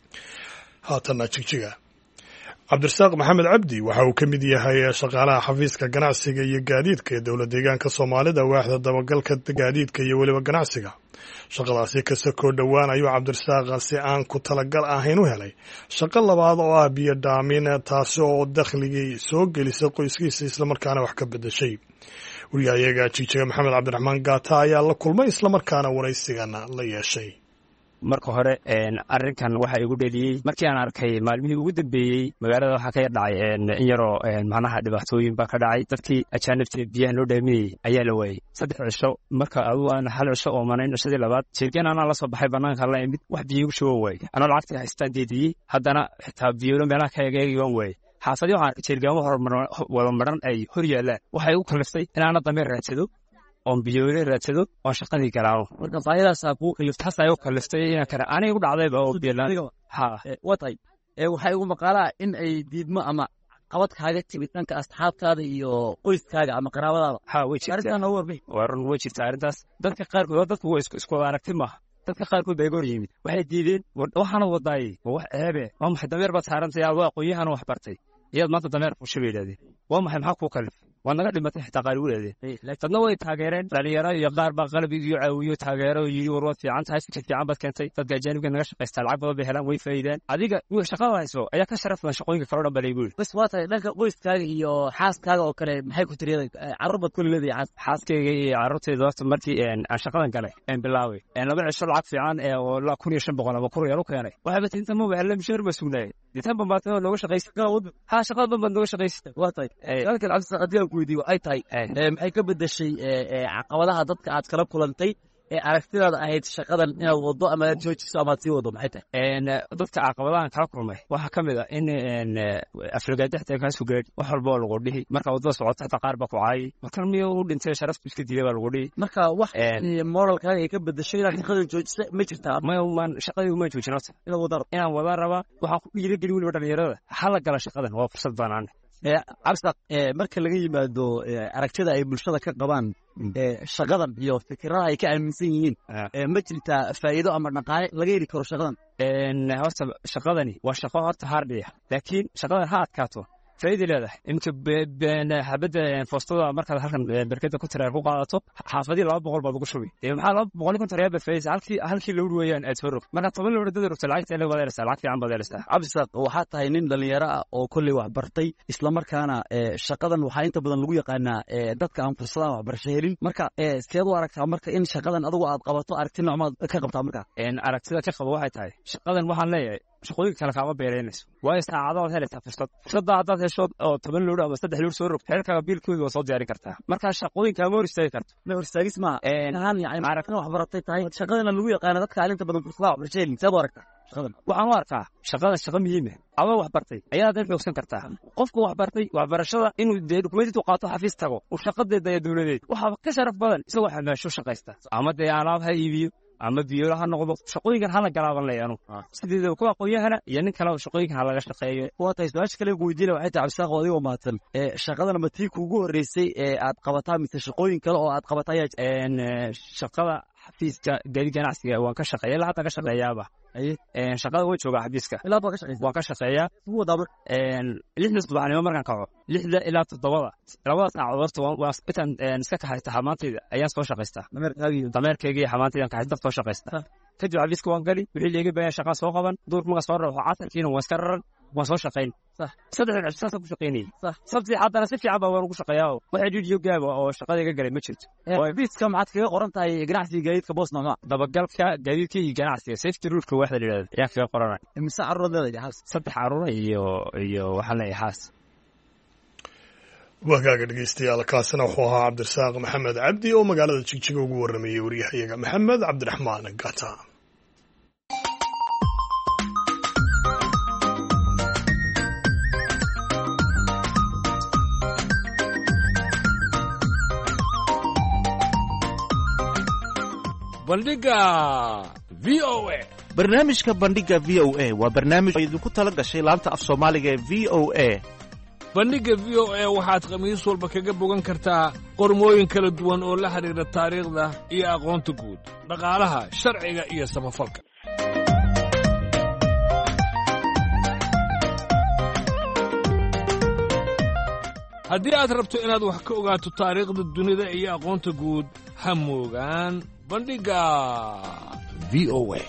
haatanna jigjiga cabdirasaaq maxamed cabdi waxa uu ka mid yahay shaqaalaha xafiiska ganacsiga iyo gaadiidka ee dowlad deegaanka soomaalida waaxda dabagalka gaadiidka iyo weliba ganacsiga. shaqadaasi kasta koo dhowaan ayuu cabdirasaaq si aan ku talagal ahayn u helay shaqo labaad oo ah biyo dhaamin, taasi oo dakhligii soo gelisa qoyskiisa islamarkaana wax ka bedeshay. wariyahayaga jigjiga maxamed cabdiraxmaan gaata ayaa la kulmay islamarkaana waraysigana la yeeshay. marka hore arrinkan waxa igu dheliyey markii aan arkay maalmihii ugu dambeeyey magaalada waxaa ka dhacay in yaroo macnaha dhibaatooyin baa ka dhacay. dadkii ajaanibta biyaha loo dhaaminayey ayaa la waayey saddex cisho. marka aduu aan hal cisho oo manayn cishadii labaad jeergaan anaa la soo baxay banaanka la imid wax biyo igu shubo waayey anoo lacagtii haystaan deediyey haddana xitaa biyolo meelaha ka egeegay waan waayey. xaafadii waxaan jeergaamo wada maran ay hor yaalaan waxay igu kaliftay inaana dameer raadsado oon biyoole raadsado oon shaqadii galaano. marka baahidaasaa kuu kaliftaas ayuu kaliftay inaan kara anay igu dhacdayba oo biyolaan ha watay ee waxay igu maqaalaa in ay diidmo ama qabad kaaga timid dhanka asxaabtaada iyo qoyskaaga ama qaraabadaada. ha way jirtaa waa run way jirtaa arrintaas. dadka qaarkood dadku waa isku wada aragti maaha. dadka qaarkood baa iga hor yimid waxay diideen waxaana wadaayey waa wax ceebe waa maxay dameer baad saarantay adoo aqoon-yahana wax bartay iyaad maanta dameer fusha bay yidhahdeen waa maxay maxaa kuu kalif waa naga dhimatay xitaa qaar wulaadeen. dadna way taageereen dhalinyaro iyo qaar baa qalab igu caawiyo taageero yidhi war waad fiican tahay fikir fiican baad keentay dadka ajaanibka naga shaqaystaa lacag badan bay helaan way faa'iidaan adiga shaqada hayso ayaa ka sharaf badan shaqooyinka kale oo dhan baa laygu yidhi. bas waa tahay dhanka qoyskaaga iyo xaaskaaga oo kale maxay ku tiriyada carruur baad ku leedahay xaaskayga iyo carruurtayda horta markii aan shaqadan galay aan bilaaway laba cisho lacag fiican ee oo la kun iyo shan boqol ama kun yar u keenay waxay batay inta maba hela misheer ba sugnaayay ditan bambaatay oo looga shaqaystay ha shaqada bambaad looga shaqaystay. waa tahay halkan cabdirasaaq haddii aan ku weydiiyo ay tahay maxay ka bedeshay caqabadaha dadka aad kala kulantay ee aragtidaada ahayd shaqadan inaad wado ama aad joojiso ama aad sii wado maxay tahay. dadka caqabadahan kala kulmay waxaa ka mid a in aflagaadaxta kaasu gaadhi wax walba oo lagu dhihi marka wadada socota xitaa qaar baa ku caayay markan miya u dhintay sharaftu iska dilay baa lagu dhihi. marka wax moralkaaga ay ka bedeshay inaad shaqadan joojisa ma jirtaa? maan shaqadii uma joojin horta inaan wada rabaa waxaan ku dhiirageli weliba dhalinyarada hala gala shaqadan waa fursad banaan. cabsaq marka laga yimaado aragtida ay bulshada ka qabaan shaqadan iyo fikirada ay ka aaminsan yihiin ma jirtaa faa'iido ama dhaqaale laga heli karo shaqadan? horta shaqadani waa shaqo horta haardhiya laakiin shaqadan ha adkaato faa'iido leedahay. inta xabadda foostada markaad halkan berkada ku tiraar ku qaadato xaafadii laba boqol baad ugu shubi maxaa laba boqol konton real baad faa'iidaysa halkii halkii lowr weeyaan aad soo rog marka toban lowr dad rogta lacagta ilaga wada helaysaa lacag fiican baad helaysaa. cabdirasaaq waxaa tahay nin dhalinyaro ah oo kolley wax bartay islamarkaana shaqadan waxaa inta badan lagu yaqaanaa dadka aan fursadaha waxbarasho helin. marka seed u aragtaa marka in shaqadan adigu aad qabato aragti noocmaad ka qabtaa? marka aragtida ka qabo waxay tahay shaqadan waxaan leeyahay shaqooyinka kale kaama beeraynayso waayo saacadaad helaysaa fursad fursadda haddaad hesho oo toban lowr ama saddex lowr soo rogto xeerkaaga biilkooda waa soo diyaarin kartaa. markaa shaqooyinka ma hor istaagi karto. ma hor istaagis maa ahaan yani aragtida wax baratay tahay shaqadana lagu yaqaana dadka alinta badan fursadaha waxbarasho helin seed u aragtaa shaqadan? waxaan u arkaa shaqadan shaqo muhiima adoo wax bartay ayaad dan xoogsan kartaa. qofka wax bartay waxbarashada inuu dee dukumeenti u qaato xafiis tago uu shaqadeeda iyo dowladeed waxaa ka sharaf badan isagoo xamaasho shaqaysta ama dee alaab ha iibiyo ama biyola ha noqdo. shaqooyinkan hala galaaban leh anu sideeda kuwa aqoon-yahana iyo nin kale shaqooyinkan ha laga shaqeeyo. waa tahay su-aasha kale ugu weydiina waxay tahay cabdisaaq oo adigoo mahadsan shaqadan ma tii kuugu horreysay ee aad qabataa mise shaqooyin kale oo aad qabataa ayaa shaqada xafiiska gaadi ganacsiga waan ka shaqeeya ilaa hadda ka shaqeeyaaba shaqada way joogaa xafiiska waan ka shaqeeyaa lixda subaxnimo markaan kaco lixda ilaa toddobada labada saacadood horta waan intaan iska kaxaysta xamaantayda ayaan soo shaqaystaa dameerkayga iyo xamaantaydan kaxaysta soo shaqaystaa kadib xafiiska waan gali wixii leega baayaa shaqaan soo qaban duurka marka soo raro casarkiina waan iska raran waan soo shaqayn saddex cisho saasaan ku shaqaynayay sabti haddana si fiican baa waan ugu shaqeeyaa wax jiijiyo gaaba oo shaqada iga galay ma jirto. xafiiska maxaad kaga qoran tahay ganacsiga gaadiidka boos nooca dabagalka gaadiidka iyo ganacsiga safety ruleka waxda la yidhahdo ayaan kaga qoranay. mise carruur leedahay xaas? saddex carruur iyo iyo waxaan leeyahay xaas. wagaaga dhegeystayaal kaasina wuxuu ahaa cabdirasaaq maxamed cabdi oo magaalada jigjiga ugu waramayey waryahayaga maxamed cabdiraxmaan gata. bandhiga v o a barnaamijka bandhiga v o a waa barnaamij idinku tala gashay laanta af soomaaliga ee v o a bandhigga v o a waxaad khamiis walba kaga bogan kartaa qormooyin kala duwan oo la xidhiidha taariikhda iyo aqoonta guud dhaqaalaha sharciga iyo samafalka. haddii aad rabto inaad wax ka ogaato taariikhda dunida iyo aqoonta guud ha moogaan bandhigga v o a.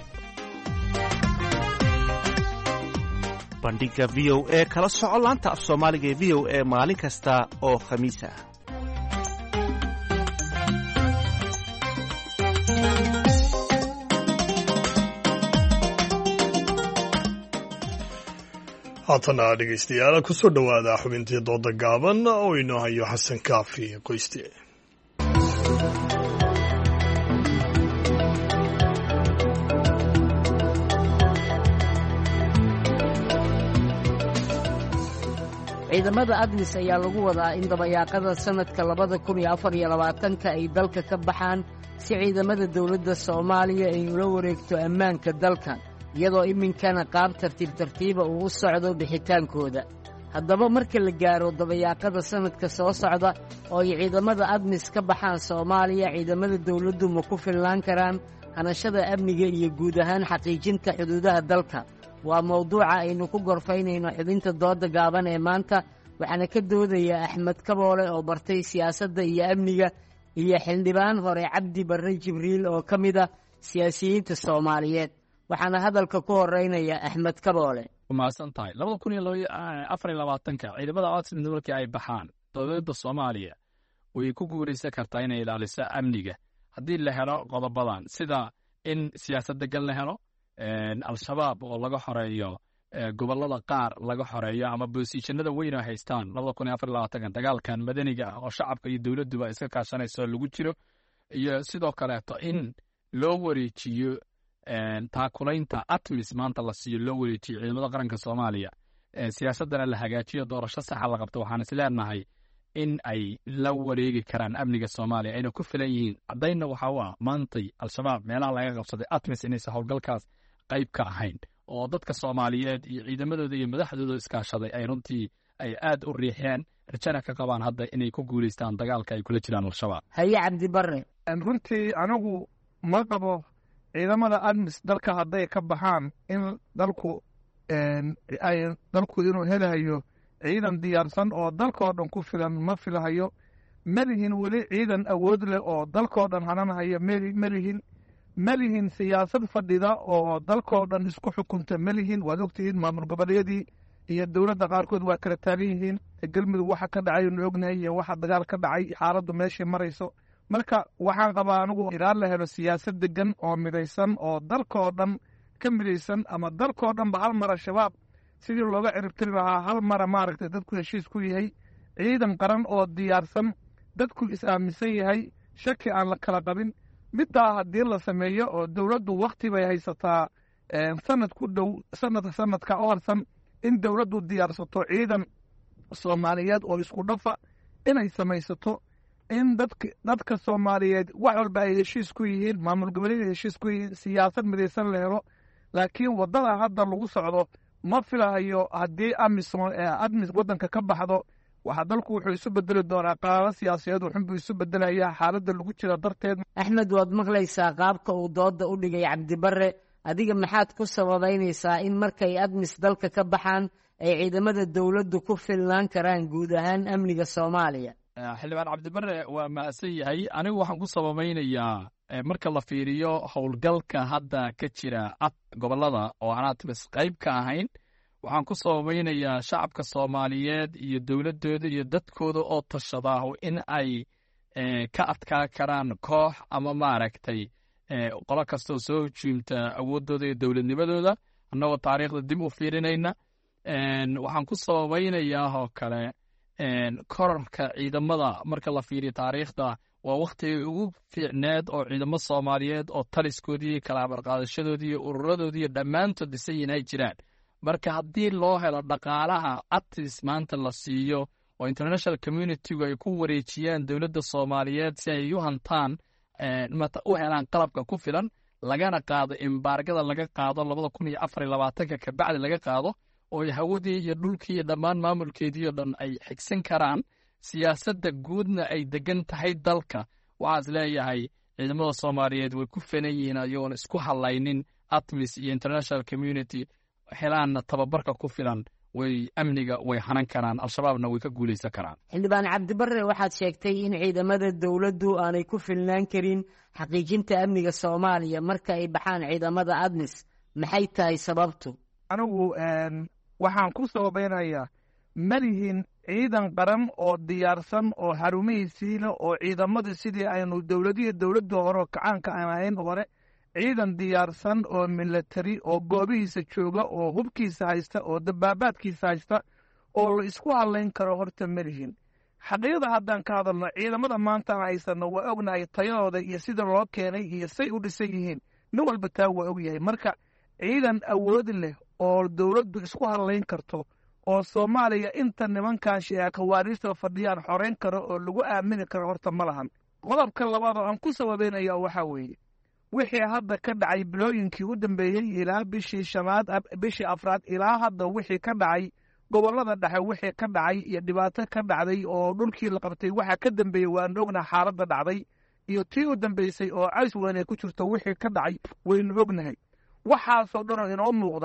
bandhigga v o a kala soco laanta af soomaaliga ee v o a maalin kasta oo khamiis ah. haatana dhegaystayaal ku soo dhowaada xubintii dooda gaaban oo inoo hayo xasan kaafi qoyste. ciidamada admis ayaa lagu wadaa in dabayaaqada sannadka labada kun iyo afar iyo labaatanka ay dalka ka baxaan si ciidamada dawladda soomaaliya ay ula wareegto ammaanka dalkan iyadoo iminkana qaab tartiib tartiiba uu u socdo bixitaankooda. haddaba marka la gaaro dabayaaqada sannadka soo socda oo ay ciidamada admis ka baxaan soomaaliya, ciidamada dawladdu ma ku filnaan karaan hanashada amniga iyo guud ahaan xaqiijinta xuduudaha dalka? waa mawduuca aynu ku gorfaynayno xubinta dooda gaaban ee maanta, waxaana ka doodaya Axmed Kaboole oo bartay siyaasadda iyo amniga, iyo xildhibaan hore Cabdi Barre Jibriil oo ka mid ah siyaasiyiinta Soomaaliyeed. waxaana hadalka ku horeynaya Axmed Kaboole. umaasan tahay labada kun iyo afar iyo labaatanka ciidamada admis markii ay baxaan, dowladda Soomaaliya way ku guuraysan kartaa inay ilaaliso amniga haddii la helo qodobadan, sida in siyaasadda gal la helo, al-shabaab oo laga xoreeyo gobollada qaar laga xoreeyo ama boosiishanada weyn oo haystaan labada kun iyo afar iyo labaatanka dagaalkan madaniga ah oo shacabka iyo dowladduba iska kaashanayso lagu jiro, iyo sidoo kaleeto in loo wareejiyo taakulaynta atmis maanta la siiyo loo wareejiyo ciidamada qaranka Soomaaliya, siyaasaddana la hagaajiyo, doorasho saxa la qabto. waxaan is leenahay in ay la wareegi karaan amniga Soomaaliya, ayna ku filan yihiin. caddayna waxa u ah maantay al-shabaab meelaha laga qabsaday atmis inaysan howlgalkaas qayb ka ahayn, oo dadka Soomaaliyeed iyo ciidamadooda iyo madaxdooda iskaashaday ay runtii ay aad u riixeen, rajana ka qabaan hadda inay ku guulaystaan dagaalka ay kula jiraan al-shabaab. haye Cabdi Barre. runtii anigu ma qabo ciidamada admis dalka hadday ka baxaan in dalku ay dalku inuu helayo ciidan diyaarsan oo dalkoo dhan ku filan ma filahayo. malihin weli ciidan awood leh oo dalkoo dhan hananahayo malihin malihin siyaasad fadhida oo dalkoo dhan isku xukunta malihin. waad ogtihiin maamul goboleedyadii iyo dowladda qaarkood waa kala taagan yihiin. galmudug waxa ka dhacay nu ognahay iyo waxa dagaal ka dhacay, xaaladdu meeshay marayso. marka waxaan qabaa anigu ilaa la helo siyaasad degan oo midaysan oo dalkoo dhan ka midaysan, ama dalkoo dhanba hal mara shabaab sidii looga ciribtiri lahaa hal mara maaragtay dadku heshiis ku yahay, ciidan qaran oo diyaarsan, dadku is-aaminsan yahay, shaki aan la kala qabin. middaa haddii la sameeyo oo dowladdu wakti bay haysataa sanad ku dhow sanad sanadka oo harsan in dowladdu diyaarsato ciidan Soomaaliyeed oo isku dhafa inay samaysato, in dadka dadka Soomaaliyeed wax walba ay heshiis ku yihiin, maamul goboleed heshiis ku yihiin, siyaasad midaysan la helo. laakiin wadada hadda lagu socdo ma filahayo haddii admis waddanka ka baxdo, waxa dalku wuxuu isu bedeli doonaa qaabo siyaasadeed, wuxuunbuu isu bedelayaa xaaladda lagu jira darteed. Axmed, waad maqlaysaa qaabka uu dooda u dhigay Cabdi Barre. adiga maxaad ku sababaynaysaa in markay admis dalka ka baxaan ay ciidamada dowladdu ku filnaan karaan guud ahaan amniga Soomaaliya? xildhibaan Cabdi Barre waa mahadsan yahay. anigu waxaan ku sababaynayaa marka la fiiriyo howlgalka hadda ka jira gobollada oo aan admis qayb ka ahayn, waxaan ku sababaynayaa shacabka Soomaaliyeed iyo dowladdooda iyo dadkooda oo tashadaa in ay ka adkaa karaan koox ama maaragtay qolo kastoo soo hujuumta awooddooda iyo dowladnimadooda. annagoo taariikhda dib u fiirinayna, waxaan ku sababaynayaa oo kale korarka ciidamada marka la fiiriyo taariikhda waa wakhtigii ugu fiicneed oo ciidamo Soomaaliyeed oo taliskoodii kala abarqaadashadoodii iyo ururadoodii iyo dhammaantood dhisayin ay jiraan. marka haddii loo helo dhaqaalaha admis maanta la siiyo oo international communitygu ay ku wareejiyaan dowladda Soomaaliyeed si ay u hantaan u helaan qalabka ku filan, lagana qaado embaargada laga qaado labada kun iyo afar iyo labaatanka kabacdi laga qaado, oo hawadii iyo dhulkii iyo dhammaan maamulkeedii oo dhan ay xigsan karaan siyaasadda guudna ay degan tahay dalka waxaas leeyahay ciidamada soomaaliyeed way ku fenan yihiin ayagoona isku hadlaynin atmis iyo international community helaanna tababarka ku filan way amniga way hanan karaan al-shabaabna way ka guulaysan karaan xildhibaan cabdibarre waxaad sheegtay in ciidamada dowladdu aanay ku filnaan karin xaqiijinta amniga soomaaliya marka ay baxaan ciidamada admis maxay tahay sababtu anigu waxaan ku sababaynayaa malihin ciidan qaran oo diyaarsan oo xarumihiisiina oo ciidamadii sidii aynu dowladihii dowladda hore kacaanka aan ahayn hore ciidan diyaarsan oo milatari oo goobihiisa jooga oo hubkiisa haysta oo dabaabaadkiisa haysta oo la isku hadlayn karo horta malihin xaqiiqda haddaan ka hadalno ciidamada maanta aan haysanno waa ognahay tayadooda iyo sida loo keenay iyo say u dhisan yihiin nin walba taa waa ogyahay marka ciidan awood leh oo dowladdu isku hadlayn karto oo soomaaliya inta nimankan khawaariijta fadhiyaan xoreyn karo oo lagu aamini karo horta ma lahan qodobka labaad oo aan ku sababeynaya waxaa weeye wixii hadda ka dhacay bilooyinkii u dambeeyey ilaa bishii shanaad bishii afraad ilaa hadda wixii ka dhacay gobollada dhexe wixii ka dhacay iyo dhibaato ka dhacday oo dhulkii la qabtay waxaa ka dambeeyey waan ognahay xaaladda dhacday iyo tii u dambeysay oo cays weyn ay ku jirto wixii ka dhacay waynu ognahay waxaasoo dhan oo inoo muuqda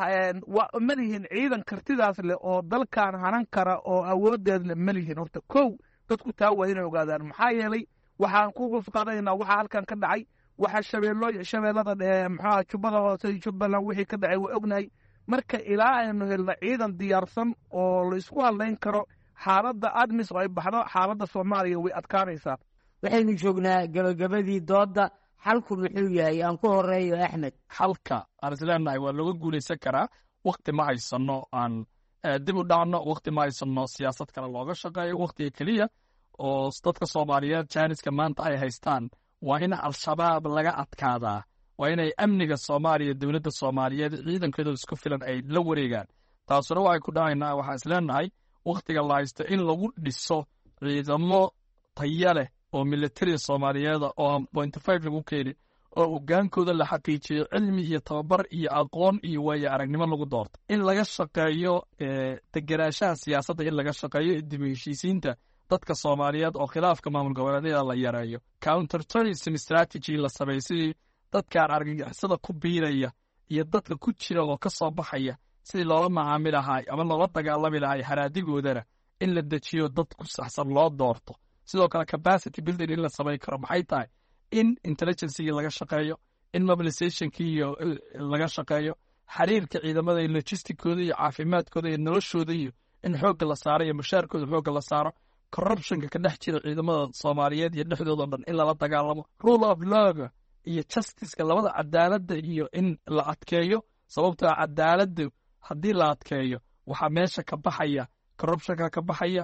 ma lihin ciidan kartidaas leh oo dalkan hanan kara oo awoodeed leh ma lihin horta kow dadku taa waa inay ogaadaan maxaa yeelay waxaan ku qusqadaynaa waxaa halkan ka dhacay waxa shabeello shabeellada maxaa jubbada hoose jubbaland wixii ka dhacay waa ognahay marka ilaa aynu helno ciidan diyaarsan oo la isku hadlayn karo xaaladda admis oo ay baxdo xaaladda soomaaliya way adkaanaysaa waxaynu joognaa gabagabadii doodda xalku muxuu yahay aan ku horeeyo axmed xalka aan isleenahay waa looga guulaysan karaa wakti ma haysanno aan dib u dhacno wakti ma haysanno siyaasad kale looga shaqeeyo waktiga keliya oo dadka soomaaliyeed jaaniska maanta ay haystaan waa in al-shabaab laga adkaadaa waa inay amniga soomaaliya dowladda soomaaliyeed ciidankeedu isku filan ay la wareegaan taasuna waxay ku dhacaynaa waxaan isleenahay wakhtiga la haysto in lagu dhiso ciidamo taya leh oo militariga soomaaliyeeda oo pointy five lagu keeni oo hogaankooda la xaqiijiyo cilmi iyo tababar iyo aqoon iyo waayo aragnimo lagu doorto in laga shaqeeyo degenaanshaha siyaasadda in laga shaqeeyo dib u heshiisiinta dadka soomaaliyeed oo khilaafka maamul goboleedyada la yareeyo counter tourism strategy la sameeyo sidii dadkaan argagixisada ku biiraya iyo dadka ku jira oo ka soo baxaya sidii loola macaamil lahay ama loola dagaalami lahay haraadigoodana in la dejiyo dad ku saxsan loo doorto sidoo kale capacity building in la samayn karo maxay tahay in intelligencegii laga shaqeeyo in mobilizationkii iyo laga shaqeeyo xiriirka ciidamada iyo logisticooda iyo caafimaadkooda iyo noloshooda iyo in xoogga la saaro iyo mushaarkooda xoogga la saaro corruptionka ka dhex jira ciidamada soomaaliyeed iyo dhexdooda dhan in lala dagaalamo rule of lawga iyo justiceka labada cadaaladda iyo in la adkeeyo sababtoo cadaaladda haddii la adkeeyo waxaa meesha ka baxaya corruptionka ka baxaya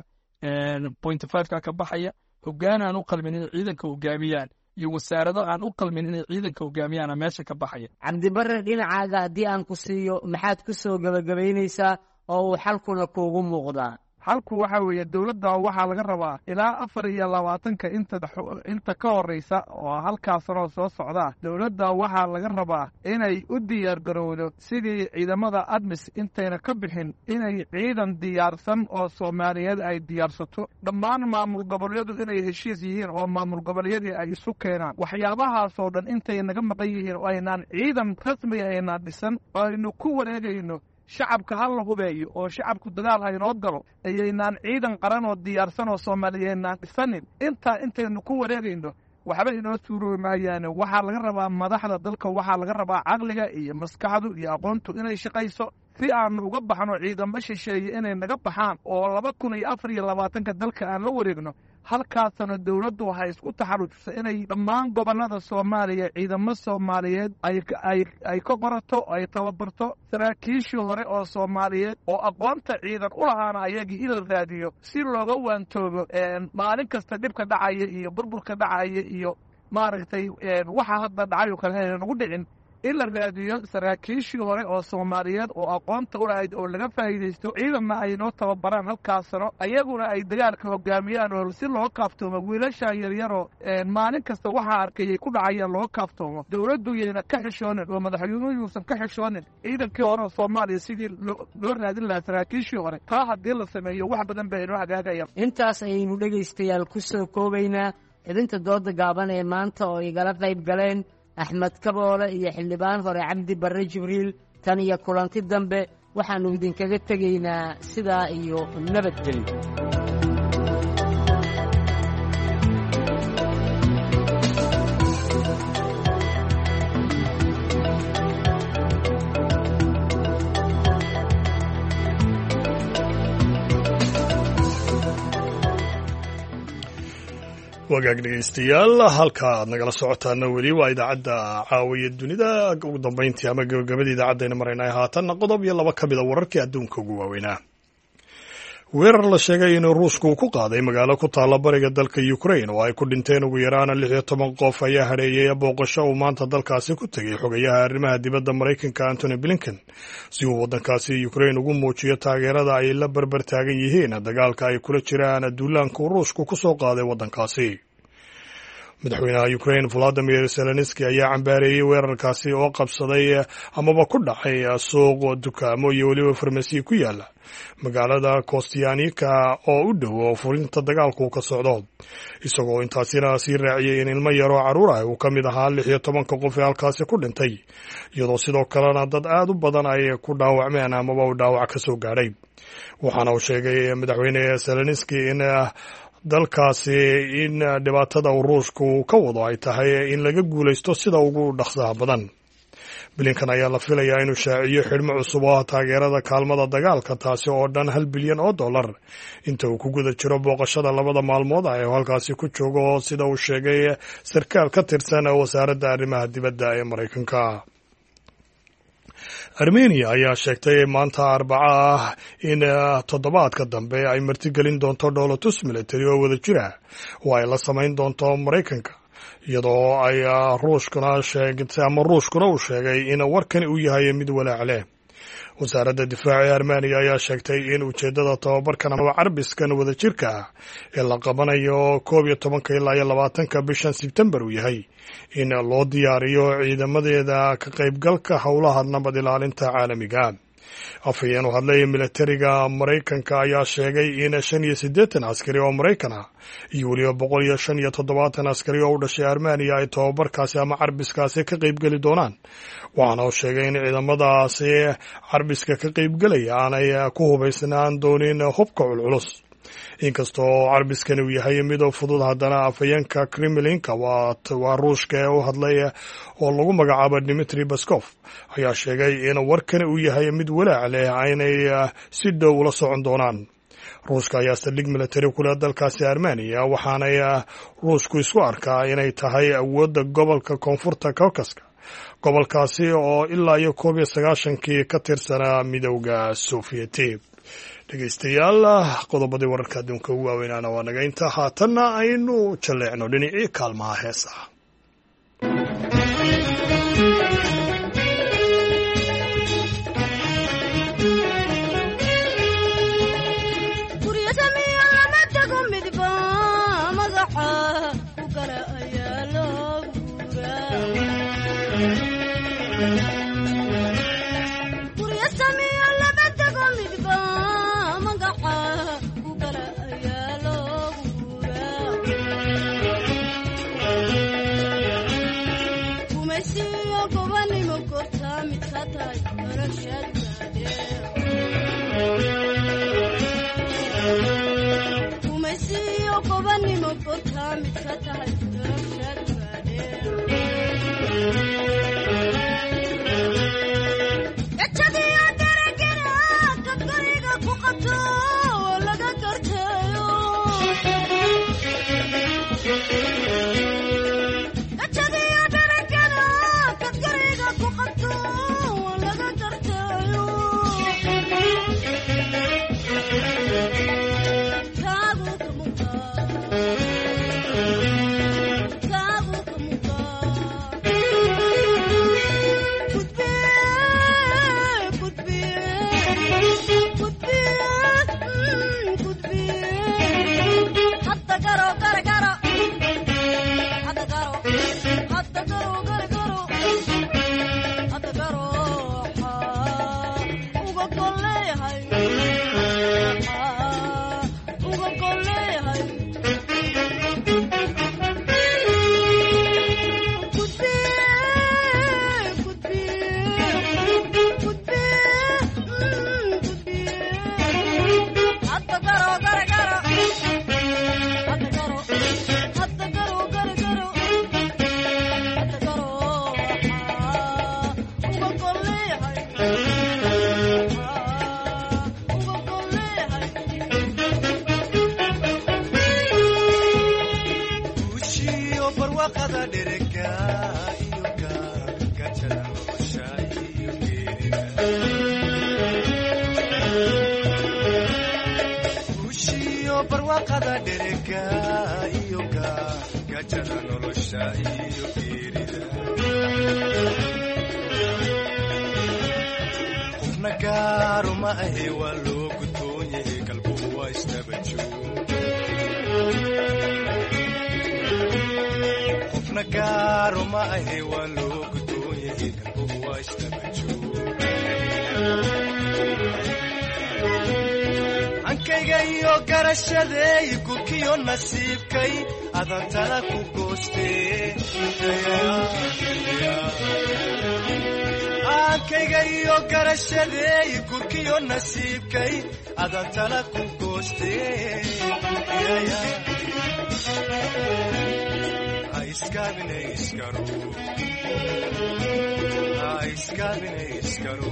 pointy fiveka ka baxaya hoggaan aan u qalmin inay ciidanka hogaamiyaan iyo wasaarado aan u qalmin inay ciidanka hogaamiyaana meesha ka baxaya cabdibarre dhinacaaga haddii aan ku siiyo maxaad ku soo gebagabaynaysaa oo uu xalkuna kuugu muuqdaa xalku waxa weeye dowladda waxaa laga rabaa ilaa afar iyo labaatanka inta inta ka horreysa oo halkaasanoo soo socdaa dowladda waxaa laga rabaa inay u diyaar garowdo sidii ciidamada admis intayna ka bixin inay ciidan diyaarsan oo soomaaliyeed ay diyaarsato dhammaan maamul goboleedu inay heshiis yihiin oo maamul goboleedyadii ay isu keenaan waxyaabahaasoo dhan intay naga maqan yihiin oo aynaan ciidan rasmiga aynaan dhisan oo aynu ku wareegayno shacabka ha la hubeeyo oo shacabku dagaal ha inoo galo ayaynaan ciidan qaran oo diyaarsan oo soomaaliyeednaan dhisanin intaa intaynu ku wareegayno waxba inoo suuroobi maayaane waxaa laga rabaa madaxda dalka waxaa laga rabaa caqliga iyo maskaxdu iyo aqoontu inay shaqayso si aanu uga baxno ciidamo shisheeye inay naga baxaan oo laba kun iyo afar iyo labaatanka dalka aan la wareegno halkaasana dowladdu waxay isku taxaruujisa inay dhammaan gobollada soomaaliya ciidamo soomaaliyeed ay ka qorato ay tababarto saraakiishii hore oo soomaaliyeed oo aqoonta ciidan u lahaana ayagii in la raadiyo si looga waantoobo maalin kasta dhibka dhacaya iyo burburka dhacaya iyo maaragtay waxa hadda dhacay oo kale hayna nagu dhicin in la raadiyo saraakiishii hore oo soomaaliyeed oo aqoonta u lahayd oo laga faa'iidaysto ciidanna ay noo tababaraan halkaas sano ayaguna ay dagaalka hogaamiyaan oo si loo kaaftoomo wiilashan yaryaroo maalin kasta waxaa arkayay ku dhacayaan loo kaaftoomo dowladdu yayna ka xishoonin oo madaxweynuhu yuusan ka xishoonin ciidankii hore oo soomaaliya sidii loo raadin lahaa saraakiishii hore taa haddii la sameeyo wax badan bay inoo hagaagayaan. intaas ayaynu dhegaystayaal ku soo koobaynaa xubinta dooda gaaban ee maanta oo igala qayb galeen axmed kaboole iyo xildhibaan hore cabdi barre jibriil tan iyo kulanti dambe waxaannu idinkaga tegaynaa sidaa iyo nabadgelyo. wagaag dhegaystayaal halka aad nagala socotaana weli waa idaacadda caawiya dunida ugu dambayntii ama gabagabadii idaacadayna maraynay haatanna qodob iyo laba ka mida wararkii adduunka ugu waaweynaa. weerar la sheegay inuu ruushku uu ku qaaday magaalo ku taalla bariga dalka Ukraine oo ay ku dhinteen ugu yaraan lix iyo toban qof ayaa hareeyay booqasho uu maanta dalkaasi ku tegay xogayaha arrimaha dibadda Mareykanka Antony Blinken si uu waddankaasi Ukraine ugu muujiyo taageerada ay la barbar taagan yihiin dagaalka ay kula jiraan duulaanka ruushku ku soo qaaday waddankaasi. madaxweynaha Ukraine Volodymyr Zelensky ayaa cambaareeyay weerarkaasi oo qabsaday amaba ku dhacay suuq dukaamo iyo weliba farmasi ku yaala magaalada Kostianika oo u dhow furinta dagaalku ka socdo, isagoo intaasina sii raaciyay in ilmo yar oo carruur ah uu ka mid ahaa lix iyo tobanka qof ee halkaasi ku dhintay, iyadoo sidoo kalena dad aad u badan ay ku dhaawacmeen amaba uu dhaawac ka soo gaadhay. waxaana uu sheegay madaxweyne Zelensky in dalkaasi in dhibaatada uu ruushku ka wado ay tahay in laga guulaysto sida ugu dhaqsaha badan. Blinken ayaa la filayaa inuu shaaciyo xidhmo cusub oo taageerada kaalmada dagaalka, taasi oo dhan hal bilyan oo dollar inta uu ku guda jiro booqashada labada maalmood ah ee halkaasi ku joogo, sida uu sheegay sarkaal ka tirsan wasaaradda arrimaha dibadda ee Mareykanka. Armenia ayaa sheegtay maanta Arbaca ah in toddobaadka dambe ay martigelin doonto dhoolatus military oo wada jira oo ay la samayn doonto Mareykanka, iyadoo ay ruushkuna sheegtay ama ruushkuna uu sheegay in warkani uu yahay mid walaac leh. wasaaradda difaaca ee Armenia ayaa sheegtay in ujeeddada tababarkan ama carbiskan wada jirka ah ee la qabanayo koob iyo tobanka ilaa iyo labaatanka bishan Sebtembar uu yahay in loo diyaariyo ciidamadeeda ka qaybgalka howlaha nabad ilaalinta caalamiga. afhayeen u hadlay militariga Mareykanka ayaa sheegay in shan iyo siddeetan askari oo Mareykan ah iyo weliba boqol iyo shan iyo toddobaatan askari oo u dhashay Armenia ay tababarkaasi ama carbiskaasi ka qaybgeli doonaan. waxaana uu sheegay in ciidamadaasi carbiska ka qaybgelaya aanay ku hubaysnaan doonin hubka culculus. inkastoo carbiskani uu yahay mid fudud, haddana afhayeenka Kremlinka waa ruushka ee u hadlay oo lagu magacaabo Dmitry Peskov ayaa sheegay in warkani uu yahay mid walaac leh aynay si dhow ula socon doonaan. ruushka ayaa saldhig militari kule dalkaasi Armenia, waxaanay ruushku isku arkaa inay tahay awoodda gobolka koonfurta Caucaska, gobolkaasi oo ilaa iyo koob iyo sagaashankii ka tirsanaa midowda Sovieti. dhegaystayaal qodobadii wararka adduunka ugu waaweynaana waa naga inta. haatanna aynu jaleecno dhinacii kaalmaha heesaha. Kagu barwaqada dherega iyo ka gajada nolosha iyo geerida guushiyo barwaqada dherega iyo ka gajada nolosha iyo geerida qofna gaaro ma ahe waa loo gudboon yahay qalbuhu waa isdaba joog qofna gaaro ma ahe waa loo gudboon yahay qalbuhu waa isdaba joog ankayga iyo garashadeey gurkiyo nasiibkay adan tala ku goostee ankayga iyo garashadeey gurkiyo nasiibkay adan tala ku goostee aiskabine iskaro aiskabine iskaro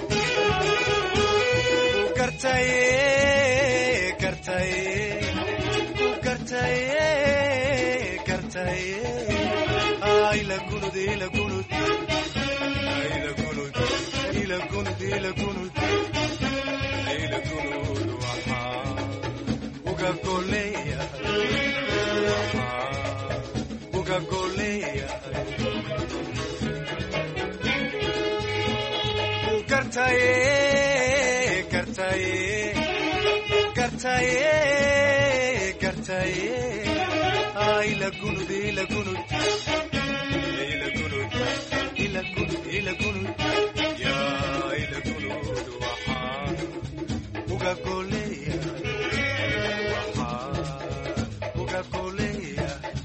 gartaye gartaye gartaye gartaye ay la gunud ila gunud ay la gunud ila gunud ila gunud ila gunud waxa uga goleya waxa uga goleya gartaye gartaye gartaye gartaye ay la gunud ila gunud ila gunud ila gunud ila gunud ya ila gunud waxa uga goleya waxa uga goleya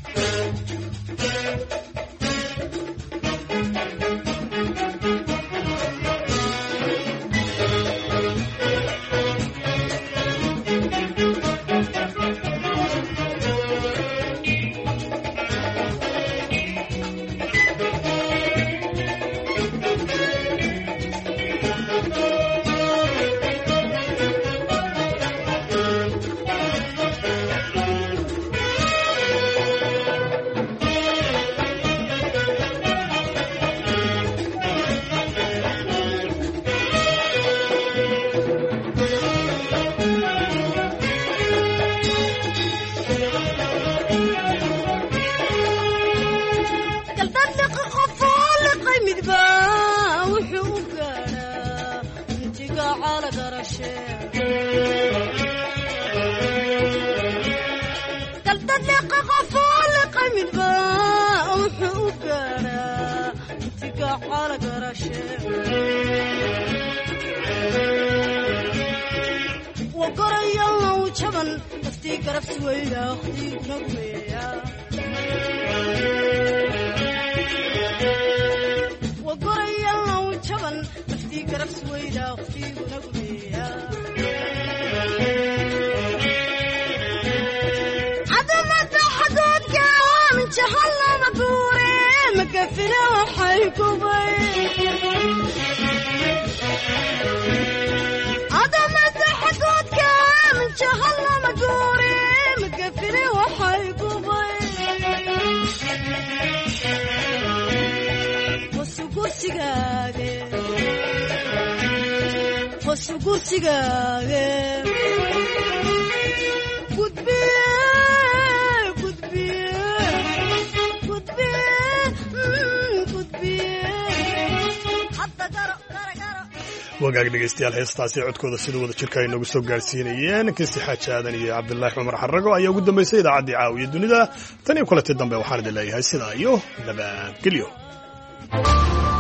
wagaag dhegaystayaal heestaasi codkooda sida wada jirka ay noogu soo gaarsiinayeen kisti xaaji aadan iyo cabdilaahi cumar xarago ayaa ugu dambaysay idaacaddii caawiya dunida tan iyo kulantii dambe waxaan idin leeyahay sidaa iyo nabadgelyo